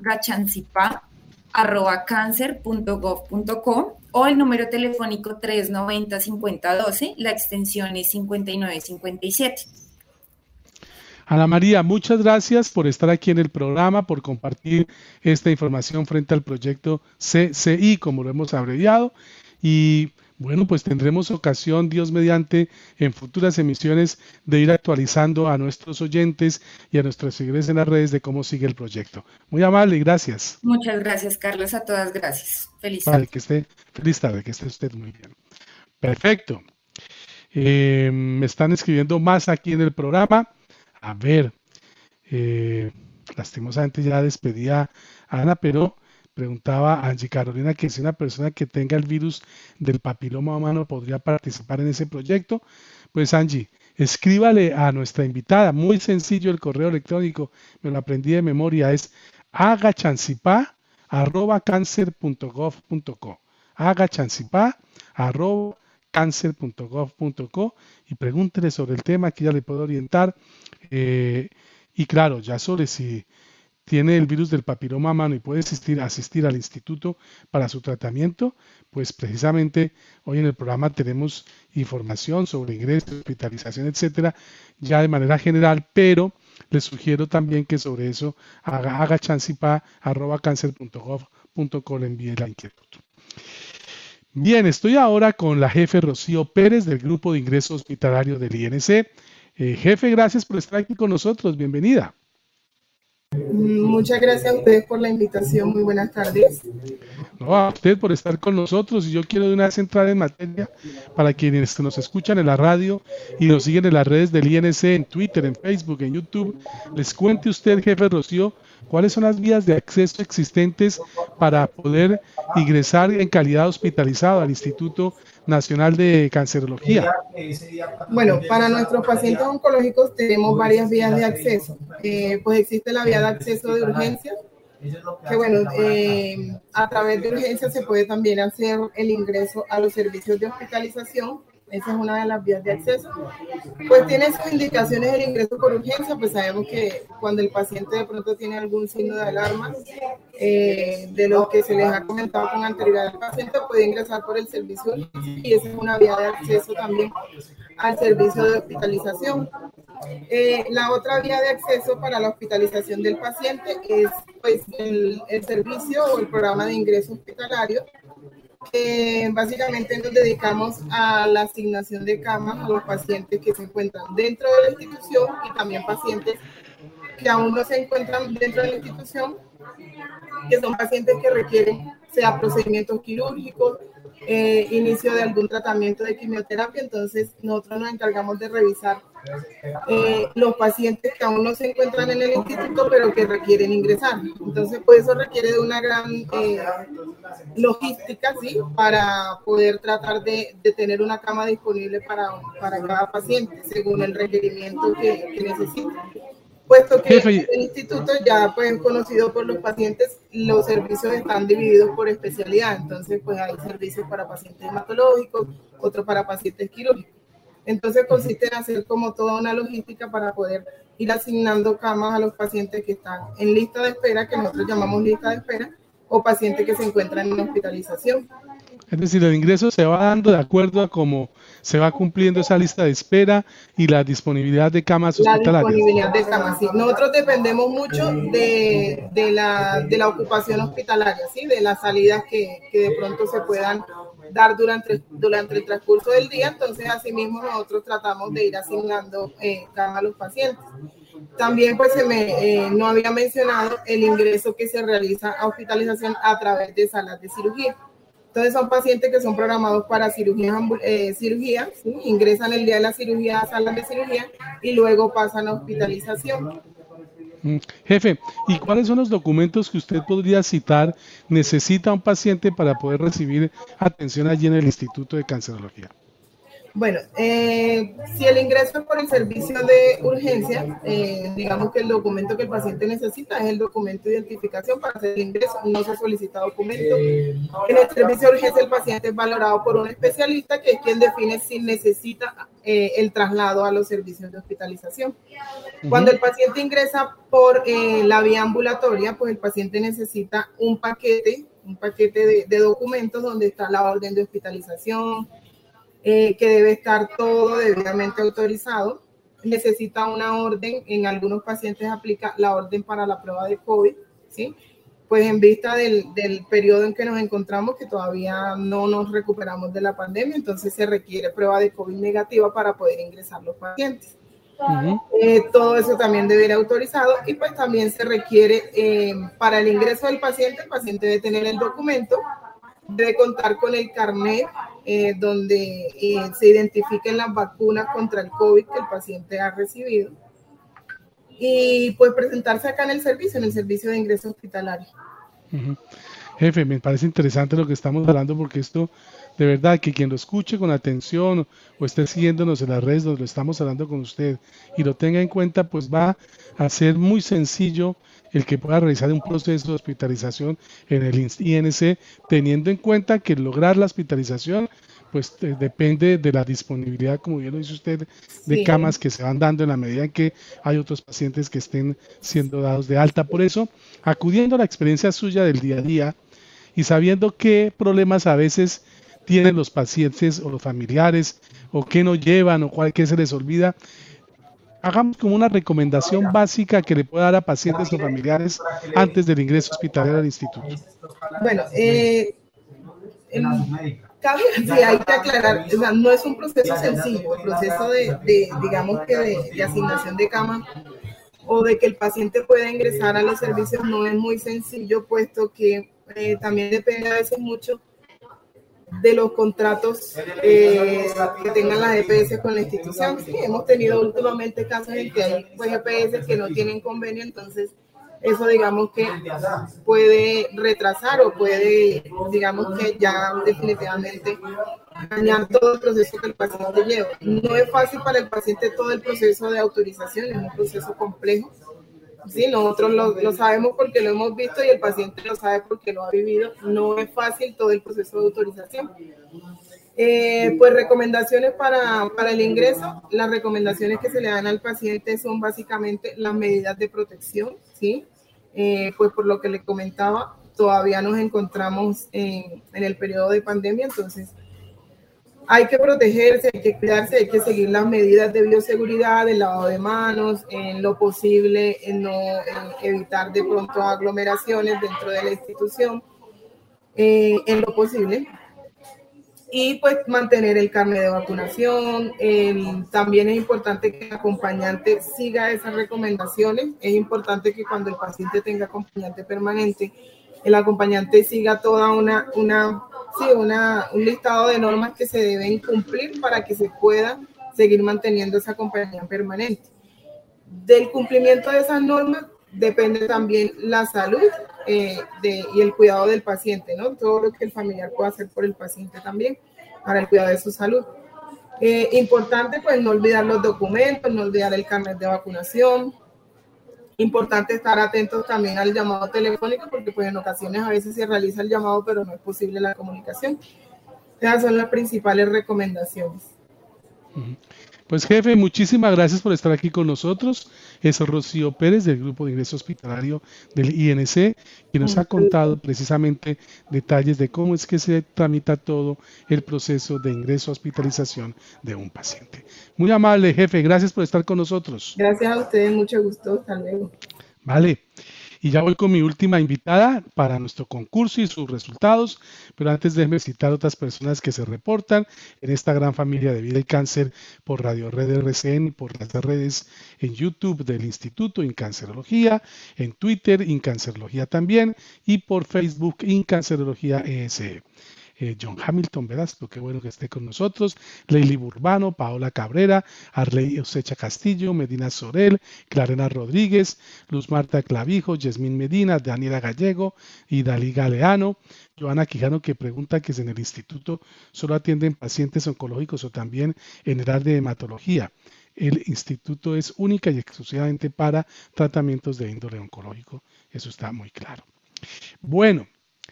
gachancipa@cancer.gov.co o el número telefónico 390-5012, la extensión es 5957. Ana María, muchas gracias por estar aquí en el programa, por compartir esta información frente al proyecto CCI, como lo hemos abreviado. Y bueno, pues tendremos ocasión, Dios mediante, en futuras emisiones de ir actualizando a nuestros oyentes y a nuestros seguidores en las redes de cómo sigue el proyecto. Muy amable y gracias. Muchas gracias, Carlos. A todas gracias. Feliz tarde. Feliz tarde, que esté usted muy bien. Perfecto. Me están escribiendo más aquí en el programa. A ver, lastimosamente ya despedía a Ana, pero preguntaba a Angie Carolina que si una persona que tenga el virus del papiloma humano podría participar en ese proyecto. Pues Angie, escríbale a nuestra invitada, muy sencillo el correo electrónico, me lo aprendí de memoria, es agachancipa@cancer.gov.co, agachancipa@cancer.gov.co y pregúntele sobre el tema que ya le puedo orientar. Y claro, ya sobre si tiene el virus del papiloma humano y puede asistir al instituto para su tratamiento, pues precisamente hoy en el programa tenemos información sobre ingresos, hospitalización, etcétera, ya de manera general, pero les sugiero también que sobre eso haga chancipa@cancer.gov.co le envíe la inquietud. Bien, estoy ahora con la jefe Rocío Pérez del Grupo de Ingreso Hospitalario del INC. Jefe, gracias por estar aquí con nosotros. Bienvenida. Muchas gracias a ustedes por la invitación. Muy buenas tardes. No, a usted por estar con nosotros y yo quiero de una vez entrar en materia para quienes nos escuchan en la radio y nos siguen en las redes del INC, en Twitter, en Facebook, en YouTube. Les cuente usted, jefe Rocío, cuáles son las vías de acceso existentes para poder ingresar en calidad hospitalizado al Instituto Nacional de Cancerología. Bueno, para nuestros pacientes oncológicos tenemos varias vías de acceso. Pues existe la vía de acceso de urgencia, que bueno, a través de urgencia se puede también hacer el ingreso a los servicios de hospitalización. Esa es una de las vías de acceso. Pues tiene sus indicaciones el ingreso por urgencia, pues sabemos que cuando el paciente de pronto tiene algún signo de alarma, de lo que se les ha comentado con anterioridad, el paciente puede ingresar por el servicio de urgencia y esa es una vía de acceso también al servicio de hospitalización. La otra vía de acceso para la hospitalización del paciente es pues, el servicio o el programa de ingreso hospitalario, que básicamente nos dedicamos a la asignación de camas a los pacientes que se encuentran dentro de la institución y también pacientes que aún no se encuentran dentro de la institución, que son pacientes que requieren, sea procedimientos quirúrgicos, inicio de algún tratamiento de quimioterapia. Entonces nosotros nos encargamos de revisar los pacientes que aún no se encuentran en el instituto pero que requieren ingresar. Entonces pues eso requiere de una gran logística, ¿sí? Para poder tratar de tener una cama disponible para cada paciente según el requerimiento que necesita. Puesto que el instituto ya pues conocido por los pacientes, los servicios están divididos por especialidad. Entonces pues hay servicios para pacientes hematológicos, otros para pacientes quirúrgicos. Entonces consiste en hacer como toda una logística para poder ir asignando camas a los pacientes que están en lista de espera, que nosotros llamamos lista de espera, o pacientes que se encuentran en hospitalización. Es decir, el ingreso se va dando de acuerdo a cómo se va cumpliendo esa lista de espera y la disponibilidad de camas hospitalarias. La disponibilidad de camas, sí. Nosotros dependemos mucho de la ocupación hospitalaria, ¿sí? De las salidas que de pronto se puedan dar durante el transcurso del día. Entonces, asimismo, nosotros tratamos de ir asignando camas a los pacientes. También, pues, no había mencionado el ingreso que se realiza a hospitalización a través de salas de cirugía. Entonces son pacientes que son programados para cirugía, ¿sí? Ingresan el día de la cirugía a salas de cirugía y luego pasan a hospitalización. Jefe, ¿y cuáles son los documentos que usted podría citar necesita un paciente para poder recibir atención allí en el Instituto de Cancerología? Bueno, si el ingreso es por el servicio de urgencia, digamos que el documento que el paciente necesita es el documento de identificación para hacer el ingreso, no se solicita documento. En el servicio de urgencia el paciente es valorado por un especialista que es quien define si necesita el traslado a los servicios de hospitalización. Cuando el paciente ingresa por la vía ambulatoria, pues el paciente necesita un paquete de documentos donde está la orden de hospitalización, que debe estar todo debidamente autorizado. Necesita una orden, en algunos pacientes aplica la orden para la prueba de COVID, ¿sí? Pues en vista del periodo en que nos encontramos, que todavía no nos recuperamos de la pandemia, entonces se requiere prueba de COVID negativa para poder ingresar los pacientes. Todo eso también debe ir autorizado y pues también se requiere para el ingreso del paciente, el paciente debe tener el documento, debe contar con el carnet donde se identifiquen las vacunas contra el COVID que el paciente ha recibido y pues presentarse acá en el servicio de ingreso hospitalario. Jefe, me parece interesante lo que estamos hablando porque esto, de verdad, que quien lo escuche con atención o esté siguiéndonos en las redes donde lo estamos hablando con usted y lo tenga en cuenta, pues va a ser muy sencillo el que pueda realizar un proceso de hospitalización en el INC, teniendo en cuenta que lograr la hospitalización pues depende de la disponibilidad, como bien lo dice usted, de camas que se van dando en la medida en que hay otros pacientes que estén siendo dados de alta. Por eso, acudiendo a la experiencia suya del día a día y sabiendo qué problemas a veces tienen los pacientes o los familiares, o qué no llevan, o qué se les olvida, hagamos como una recomendación básica que le pueda dar a pacientes o familiares antes del ingreso hospitalario al instituto. Bueno, hay que aclarar, o sea, no es un proceso sencillo, el proceso digamos que de asignación de camas o de que el paciente pueda ingresar a los servicios no es muy sencillo, puesto que también depende a veces mucho de los contratos que tengan las EPS con la institución. Sí, hemos tenido últimamente casos en que hay pues, EPS que no tienen convenio, entonces eso digamos que puede retrasar o puede, digamos que ya definitivamente dañar todo el proceso que el paciente lleva. No es fácil para el paciente todo el proceso de autorización, es un proceso complejo. Sí, nosotros lo sabemos porque lo hemos visto y el paciente lo sabe porque lo ha vivido. No es fácil todo el proceso de autorización. Pues recomendaciones para el ingreso. Las recomendaciones que se le dan al paciente son básicamente las medidas de protección, ¿sí? Pues por lo que le comentaba, todavía nos encontramos en el periodo de pandemia, entonces hay que protegerse, hay que cuidarse, hay que seguir las medidas de bioseguridad, el lavado de manos, en lo posible, en evitar de pronto aglomeraciones dentro de la institución, en lo posible. Y pues mantener el carnet de vacunación. También es importante que el acompañante siga esas recomendaciones. Es importante que cuando el paciente tenga acompañante permanente, el acompañante siga toda un listado de normas que se deben cumplir para que se pueda seguir manteniendo esa compañía permanente. Del cumplimiento de esas normas depende también la salud y el cuidado del paciente, ¿no? Todo lo que el familiar pueda hacer por el paciente también para el cuidado de su salud. Importante, pues, no olvidar los documentos, no olvidar el carnet de vacunación. Importante estar atentos también al llamado telefónico, porque pues en ocasiones a veces se realiza el llamado, pero no es posible la comunicación. Esas son las principales recomendaciones. Ujú. Pues jefe, muchísimas gracias por estar aquí con nosotros. Es Rocío Pérez del Grupo de Ingreso Hospitalario del INC, que nos ha contado precisamente detalles de cómo es que se tramita todo el proceso de ingreso a hospitalización de un paciente. Muy amable, jefe, gracias por estar con nosotros. Gracias a ustedes, mucho gusto. Hasta luego. Vale. Y ya voy con mi última invitada para nuestro concurso y sus resultados, pero antes déjenme citar otras personas que se reportan en esta gran familia de vida y cáncer por Radio Red RCN y por las redes en YouTube del Instituto Incancerología, en Twitter Incancerología también y por Facebook Incancerología ESE. John Hamilton Velasco, qué bueno que esté con nosotros, Leili Burbano, Paola Cabrera, Arley Osecha Castillo, Medina Sorel, Clarena Rodríguez, Luz Marta Clavijo, Yasmín Medina, Daniela Gallego y Dalí Galeano, Joana Quijano que pregunta que si en el instituto solo atienden pacientes oncológicos o también en el área de hematología. El instituto es única y exclusivamente para tratamientos de índole oncológico, eso está muy claro. Bueno,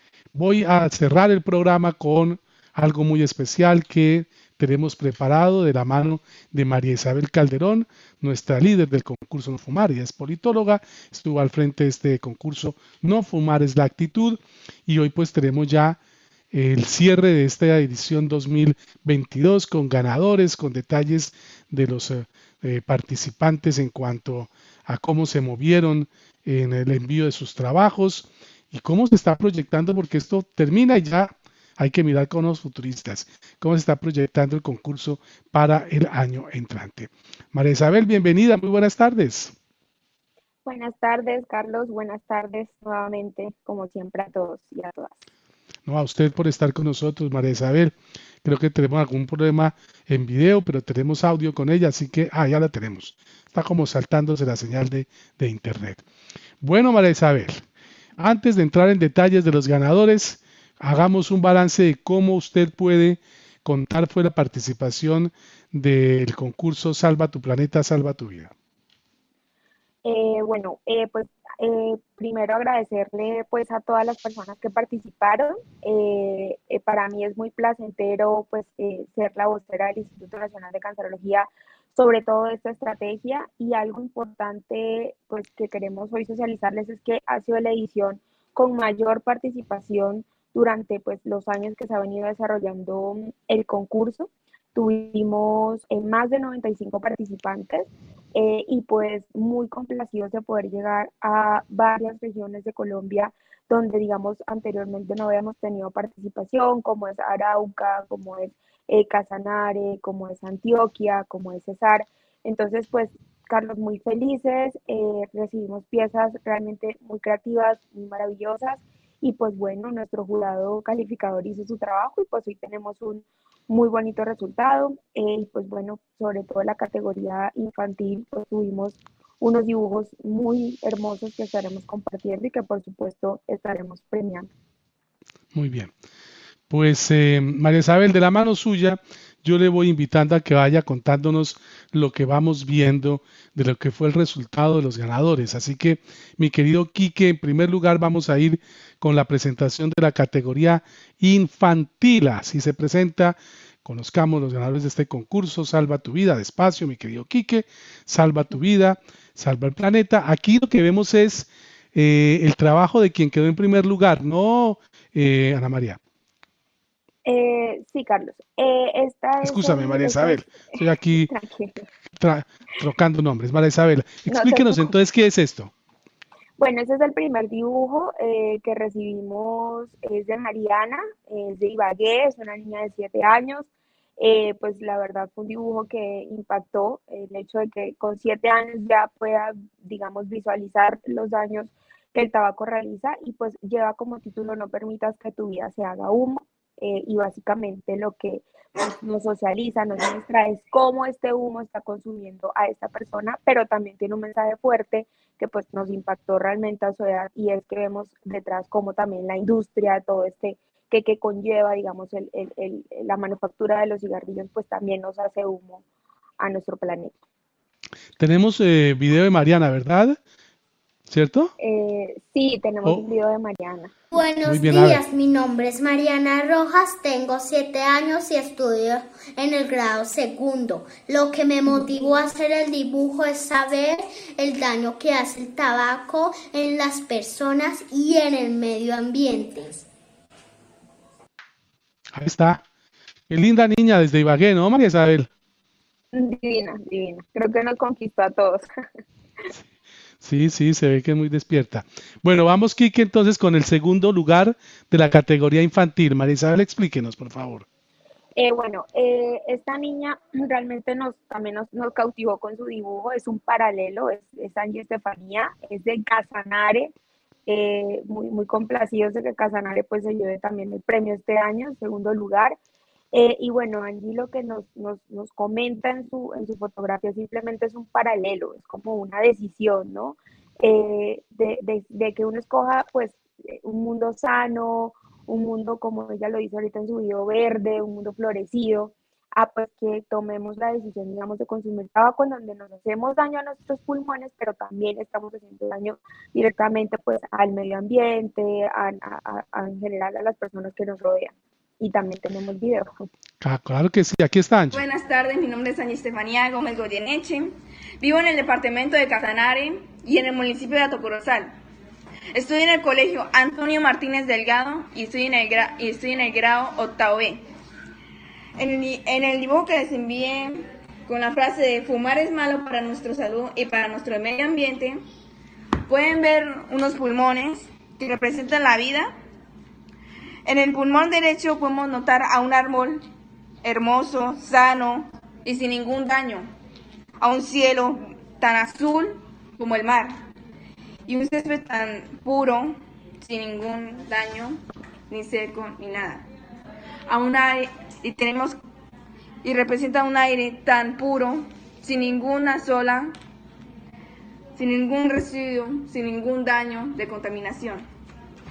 voy a cerrar el programa con algo muy especial que tenemos preparado de la mano de María Isabel Calderón, nuestra líder del concurso No Fumar. Ella es politóloga, estuvo al frente de este concurso No Fumar es la actitud y hoy pues tenemos ya el cierre de esta edición 2022 con ganadores, con detalles de los participantes en cuanto a cómo se movieron en el envío de sus trabajos y cómo se está proyectando, porque esto termina y ya hay que mirar con los futuristas, cómo se está proyectando el concurso para el año entrante. María Isabel, bienvenida, muy buenas tardes. Buenas tardes, Carlos, buenas tardes nuevamente, como siempre a todos y a todas. No, a usted por estar con nosotros, María Isabel. Creo que tenemos algún problema en video, pero tenemos audio con ella, así que, ya la tenemos. Está como saltándose la señal de internet. Bueno, María Isabel, antes de entrar en detalles de los ganadores, hagamos un balance de cómo usted puede contar fue la participación del concurso Salva tu Planeta, Salva tu Vida. Primero agradecerle pues a todas las personas que participaron. Para mí es muy placentero pues ser la vocera del Instituto Nacional de Cancerología sobre todo esta estrategia, y algo importante pues que queremos hoy socializarles es que ha sido la edición con mayor participación durante pues los años que se ha venido desarrollando el concurso. Tuvimos más de 95 participantes y pues muy complacidos de poder llegar a varias regiones de Colombia donde digamos anteriormente no habíamos tenido participación, como es Arauca, como es Casanare, como es Antioquia, como es Cesar. Entonces pues Carlos, muy felices, recibimos piezas realmente muy creativas, muy maravillosas, y pues bueno, nuestro jurado calificador hizo su trabajo y pues hoy tenemos un muy bonito resultado. Y pues bueno, sobre todo en la categoría infantil, pues tuvimos unos dibujos muy hermosos que estaremos compartiendo y que por supuesto estaremos premiando. Muy bien. Pues María Isabel, de la mano suya, yo le voy invitando a que vaya contándonos lo que vamos viendo de lo que fue el resultado de los ganadores. Así que, mi querido Quique, en primer lugar vamos a ir con la presentación de la categoría infantil. Así se presenta. Conozcamos los ganadores de este concurso. Salva tu vida. Despacio, mi querido Quique. Salva tu vida. Salva el planeta. Aquí lo que vemos es el trabajo de quien quedó en primer lugar, ¿no, Ana María? Sí, Carlos. Escúchame, María Isabel. Estoy aquí trocando nombres. María Isabel, explíquenos entonces qué es esto. Bueno, ese es el primer dibujo que recibimos, es de Mariana, es de Ibagué, es una niña de 7 años. Pues la verdad fue un dibujo que impactó el hecho de que con 7 años ya pueda, digamos, visualizar los daños que el tabaco realiza, y pues lleva como título No permitas que tu vida se haga humo. Y básicamente lo que nos socializa, nos muestra es cómo este humo está consumiendo a esta persona, pero también tiene un mensaje fuerte que pues nos impactó realmente a su edad, y es que vemos detrás cómo también la industria, todo este que conlleva, digamos, la manufactura de los cigarrillos, pues también nos hace humo a nuestro planeta. Tenemos video de Mariana, ¿verdad? ¿cierto? Sí, tenemos un video de Mariana. Buenos días, mi nombre es Mariana Rojas, tengo 7 años y estudio en el grado segundo. Lo que me motivó a hacer el dibujo es saber el daño que hace el tabaco en las personas y en el medio ambiente. Ahí está. Qué linda niña desde Ibagué, ¿no, María Isabel? Divina, divina. Creo que nos conquistó a todos. Sí, se ve que es muy despierta. Bueno, vamos, Kike, entonces con el segundo lugar de la categoría infantil. María Isabel, explíquenos, por favor. Esta niña realmente también nos cautivó con su dibujo. Es un paralelo, es Angie Estefanía, es de Casanare. Muy complacidos de que Casanare pues se lleve también el premio este año, en segundo lugar. Y bueno, Angie lo que nos comenta en su fotografía simplemente es un paralelo, es como una decisión, ¿no? De que uno escoja pues un mundo sano, un mundo, como ella lo dice ahorita en su video, verde, un mundo florecido, pues que tomemos la decisión, digamos, de consumir tabaco en donde nos hacemos daño a nuestros pulmones, pero también estamos haciendo daño directamente pues al medio ambiente, en general a las personas que nos rodean. Y también tenemos video. Claro que sí, aquí está Angie. Buenas tardes, mi nombre es Angie Estefanía Gómez Goyeneche. Vivo en el departamento de Casanare y en el municipio de Atocorozal. Estoy en el colegio Antonio Martínez Delgado y estoy en el grado octavo B. En el dibujo que les envié con la frase de fumar es malo para nuestra salud y para nuestro medio ambiente, pueden ver unos pulmones que representan la vida. En el pulmón derecho podemos notar a un árbol hermoso, sano y sin ningún daño, a un cielo tan azul como el mar y un césped tan puro, sin ningún daño, ni seco, ni nada. Y representa un aire tan puro, sin ningún residuo, sin ningún daño de contaminación.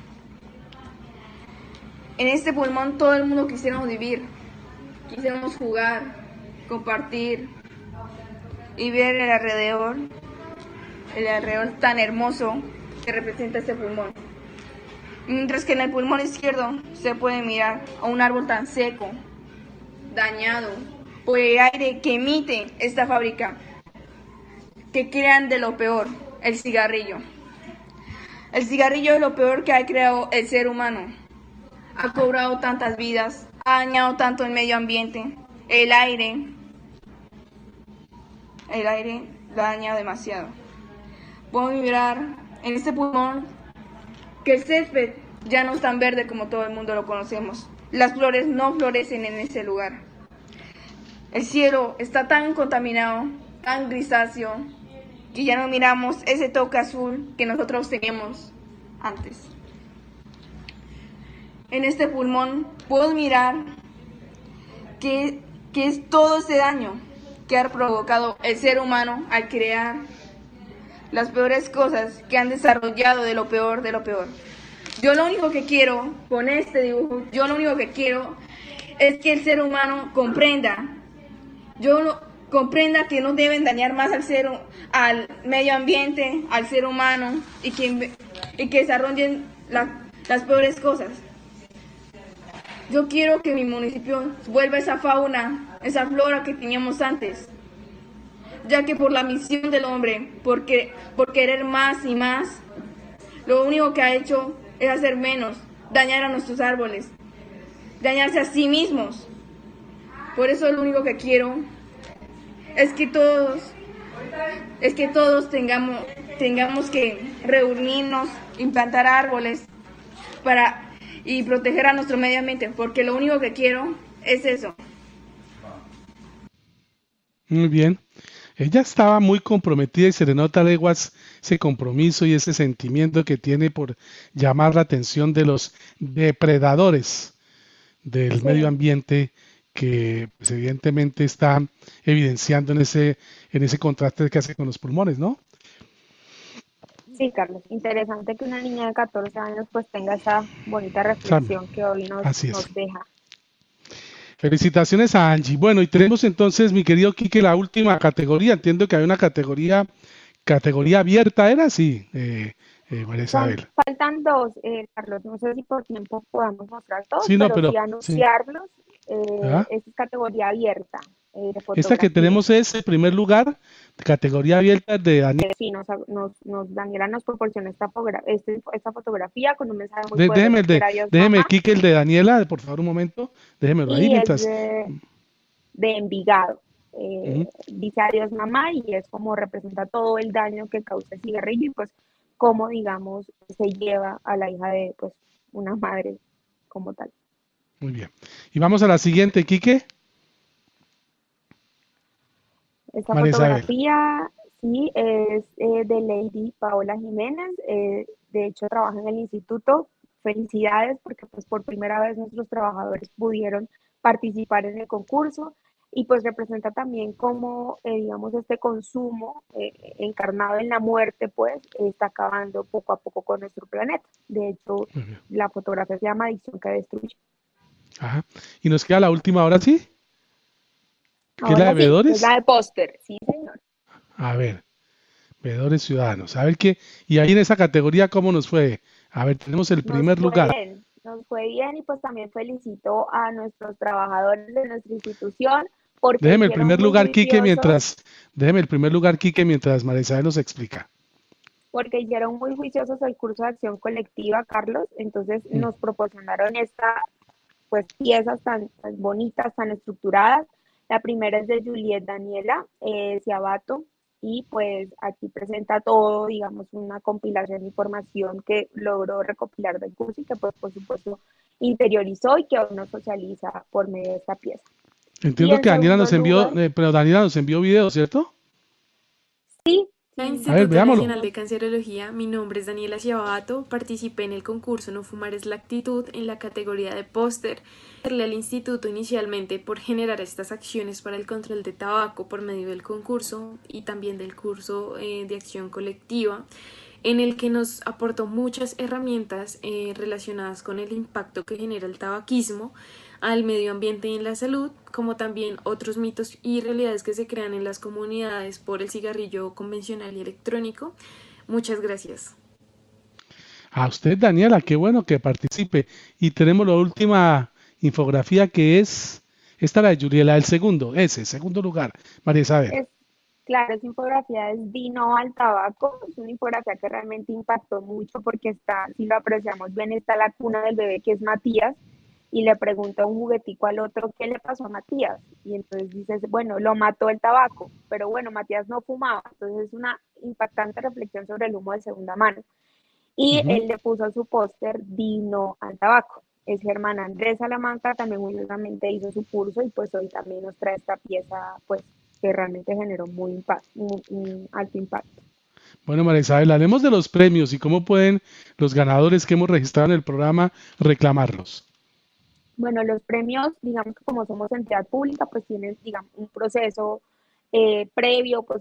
En este pulmón todo el mundo quisiéramos vivir, quisiéramos jugar, compartir y ver el alrededor tan hermoso que representa este pulmón. Mientras que en el pulmón izquierdo se puede mirar a un árbol tan seco, dañado por el aire que emite esta fábrica, que crean de lo peor, el cigarrillo. El cigarrillo es lo peor que ha creado el ser humano. Ha cobrado tantas vidas, ha dañado tanto el medio ambiente, el aire lo ha dañado demasiado. Puedo mirar en este pulmón que el césped ya no es tan verde como todo el mundo lo conocemos. Las flores no florecen en ese lugar. El cielo está tan contaminado, tan grisáceo, que ya no miramos ese toque azul que nosotros teníamos antes. En este pulmón puedo mirar que es todo ese daño que ha provocado el ser humano al crear las peores cosas que han desarrollado de lo peor de lo peor. Yo lo único que quiero con este dibujo, es que el ser humano comprenda que no deben dañar más al medio ambiente, al ser humano y que desarrollen las peores cosas. Yo quiero que mi municipio vuelva esa fauna, esa flora que teníamos antes, ya que por la misión del hombre, por querer más y más, lo único que ha hecho es hacer menos, dañar a nuestros árboles, dañarse a sí mismos. Por eso lo único que quiero es que todos tengamos que reunirnos, implantar árboles y proteger a nuestro medio ambiente, porque lo único que quiero es eso. Muy bien. Ella estaba muy comprometida y se le nota a leguas ese compromiso y ese sentimiento que tiene por llamar la atención de los depredadores del medio ambiente que pues, evidentemente está evidenciando en ese contraste que hace con los pulmones, ¿no? Sí, Carlos, interesante que una niña de 14 años pues tenga esa bonita reflexión que hoy nos deja. Felicitaciones a Angie. Bueno, y tenemos entonces, mi querido Quique, la última categoría. Entiendo que hay una categoría categoría abierta era, sí, María Isabel. Faltan dos, Carlos, no sé si por tiempo podamos mostrar todos, Sí, no, pero sí sí. anunciarlos. Es categoría abierta. Esta que tenemos es el primer lugar, categoría abierta de Daniela. Sí, Daniela nos proporciona esta fotografía con un mensaje muy fuerte. Déjeme, Quique, el de Daniela, por favor, un momento. Déjemelo ahí mientras. Es de Envigado. Dice adiós mamá y es como representa todo el daño que causa el cigarrillo y pues cómo, digamos, se lleva a la hija de pues una madre como tal. Muy bien. Y vamos a la siguiente, Quique. Esta fotografía, sí, es de Lady Paola Jiménez. De hecho, trabaja en el instituto. Felicidades porque pues por primera vez nuestros trabajadores pudieron participar en el concurso y pues representa también cómo, digamos, este consumo encarnado en la muerte, pues, está acabando poco a poco con nuestro planeta. De hecho, la fotografía se llama Adicción que destruye. Ajá. Y nos queda la última, ahora sí. ¿Qué es la de veedores? Es la de póster, sí, señor. A ver, veedores ciudadanos. A ver qué. Y ahí en esa categoría, ¿cómo nos fue? A ver, tenemos el primer lugar. Nos fue bien y pues también felicito a nuestros trabajadores de nuestra institución. Déjeme el primer lugar, Quique, mientras María Isabel nos explica. Porque hicieron muy juiciosos el curso de acción colectiva, Carlos. Entonces nos proporcionaron estas pues piezas tan bonitas, tan estructuradas. La primera es de Juliet Daniela Ciabato y pues aquí presenta todo, digamos, una compilación de información que logró recopilar del curso y que pues por supuesto interiorizó y que hoy nos socializa por medio de esta pieza. Entiendo que Daniela nos envió, pero Daniela nos envió video, ¿cierto? Sí. Instituto Nacional de Cancerología, mi nombre es Daniela Ciabato, participé en el concurso No Fumar es la Actitud en la categoría de póster. Agradecerle al instituto inicialmente por generar estas acciones para el control de tabaco por medio del concurso y también del curso de acción colectiva, en el que nos aportó muchas herramientas relacionadas con el impacto que genera el tabaquismo al medio ambiente y en la salud, como también otros mitos y realidades que se crean en las comunidades por el cigarrillo convencional y electrónico. Muchas gracias. A usted, Daniela, qué bueno que participe. Y tenemos la última infografía que es esta, la de Juliela, el segundo lugar, María Isabel. Claro, esa infografía es Dino al tabaco, es una infografía que realmente impactó mucho porque si lo apreciamos bien, está la cuna del bebé que es Matías, y le pregunta un juguetico al otro, ¿qué le pasó a Matías? Y entonces dices, bueno, lo mató el tabaco, pero bueno, Matías no fumaba, entonces es una impactante reflexión sobre el humo de segunda mano. Y él le puso a su póster Dino al tabaco. Es Germán Andrés Salamanca, también justamente hizo su curso y pues hoy también nos trae esta pieza, pues, que realmente generó un alto impacto. Bueno, María Isabel, hablemos de los premios y cómo pueden los ganadores que hemos registrado en el programa reclamarlos. Bueno, los premios, digamos que como somos entidad pública, pues tienen, digamos, un proceso previo, pues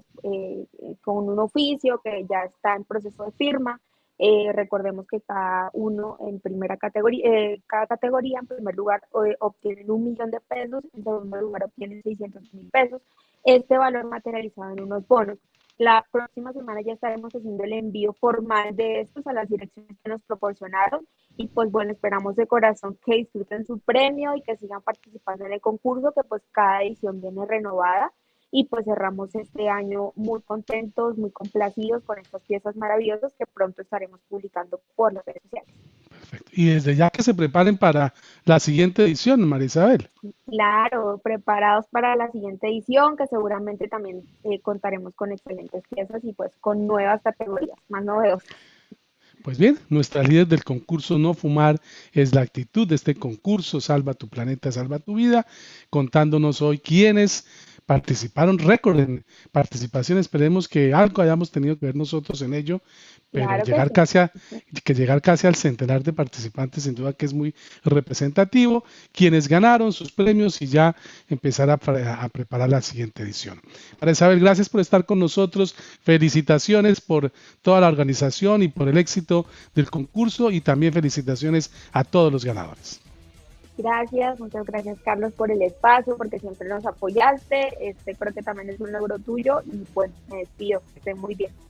con un oficio que ya está en proceso de firma. Recordemos que cada uno en primera categoría, cada categoría en primer lugar obtienen 1 millón de pesos, en segundo lugar obtienen 600.000 pesos. Este valor materializado en unos bonos. La próxima semana ya estaremos haciendo el envío formal de estos a las direcciones que nos proporcionaron y pues bueno, esperamos de corazón que disfruten su premio y que sigan participando en el concurso, que pues cada edición viene renovada y pues cerramos este año muy contentos, muy complacidos con estas piezas maravillosas que pronto estaremos publicando por las redes sociales. Perfecto. Y desde ya que se preparen para la siguiente edición, María Isabel. Claro, preparados para la siguiente edición, que seguramente también contaremos con excelentes piezas y pues con nuevas categorías, más novedosas. Pues bien, nuestra líder del concurso No Fumar es la actitud de este concurso, Salva tu Planeta, Salva tu Vida, contándonos hoy quiénes participaron, récord en participación, esperemos que algo hayamos tenido que ver nosotros en ello, pero claro llegar casi al centenar de participantes sin duda que es muy representativo, quienes ganaron sus premios y ya empezar a preparar la siguiente edición. María Isabel, gracias por estar con nosotros, felicitaciones por toda la organización y por el éxito del concurso y también felicitaciones a todos los ganadores. Gracias, muchas gracias Carlos por el espacio, porque siempre nos apoyaste, creo que también es un logro tuyo y pues me despido, que estén muy bien.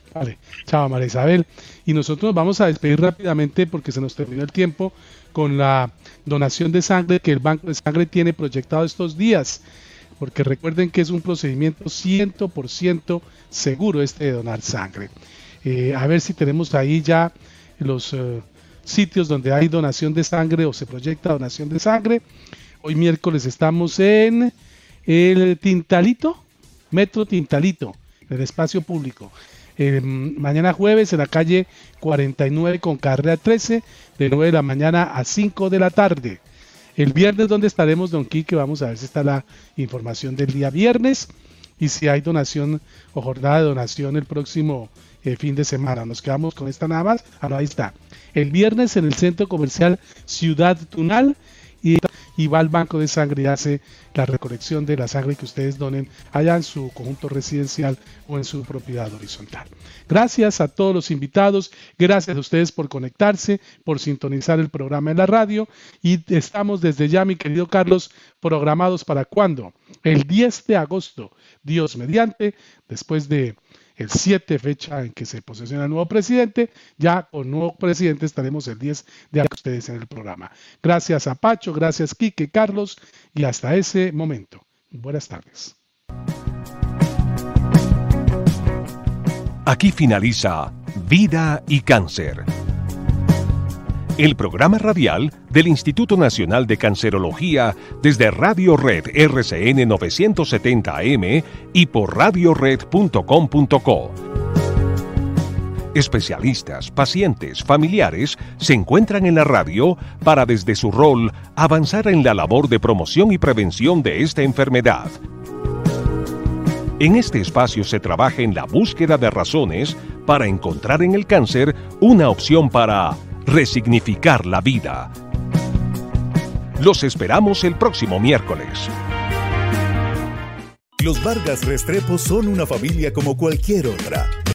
Vale, chao María Isabel. Y nosotros nos vamos a despedir rápidamente porque se nos terminó el tiempo con la donación de sangre que el Banco de Sangre tiene proyectado estos días. Porque recuerden que es un procedimiento 100% seguro de donar sangre. A ver si tenemos ahí ya los sitios donde hay donación de sangre o se proyecta donación de sangre. Hoy miércoles estamos en el Tintalito, Metro Tintalito, en el espacio público. Mañana jueves en la calle 49 con carrera 13, de 9 de la mañana a 5 de la tarde. El viernes, ¿dónde estaremos, don Quique? Vamos a ver si está la información del día viernes y si hay donación o jornada de donación el próximo fin de semana. Nos quedamos con esta nada más. No, ahí está. El viernes en el Centro Comercial Ciudad Tunal y va al Banco de Sangre y hace la recolección de la sangre que ustedes donen allá en su conjunto residencial o en su propiedad horizontal. Gracias a todos los invitados, gracias a ustedes por conectarse, por sintonizar el programa en la radio y estamos desde ya, mi querido Carlos, programados para ¿cuándo? El 10 de agosto, Dios mediante, después de el 7, fecha en que se posesiona el nuevo presidente. Ya con nuevo presidente estaremos el 10 de agosto ustedes en el programa. Gracias a Pacho, gracias Quique, Carlos, y hasta ese momento. Buenas tardes. Aquí finaliza Vida y Cáncer, el programa radial del Instituto Nacional de Cancerología desde Radio Red RCN 970 AM y por radiored.com.co. Especialistas, pacientes, familiares se encuentran en la radio para desde su rol avanzar en la labor de promoción y prevención de esta enfermedad. En este espacio se trabaja en la búsqueda de razones para encontrar en el cáncer una opción para resignificar la vida. Los esperamos el próximo miércoles. Los Vargas Restrepo son una familia como cualquier otra.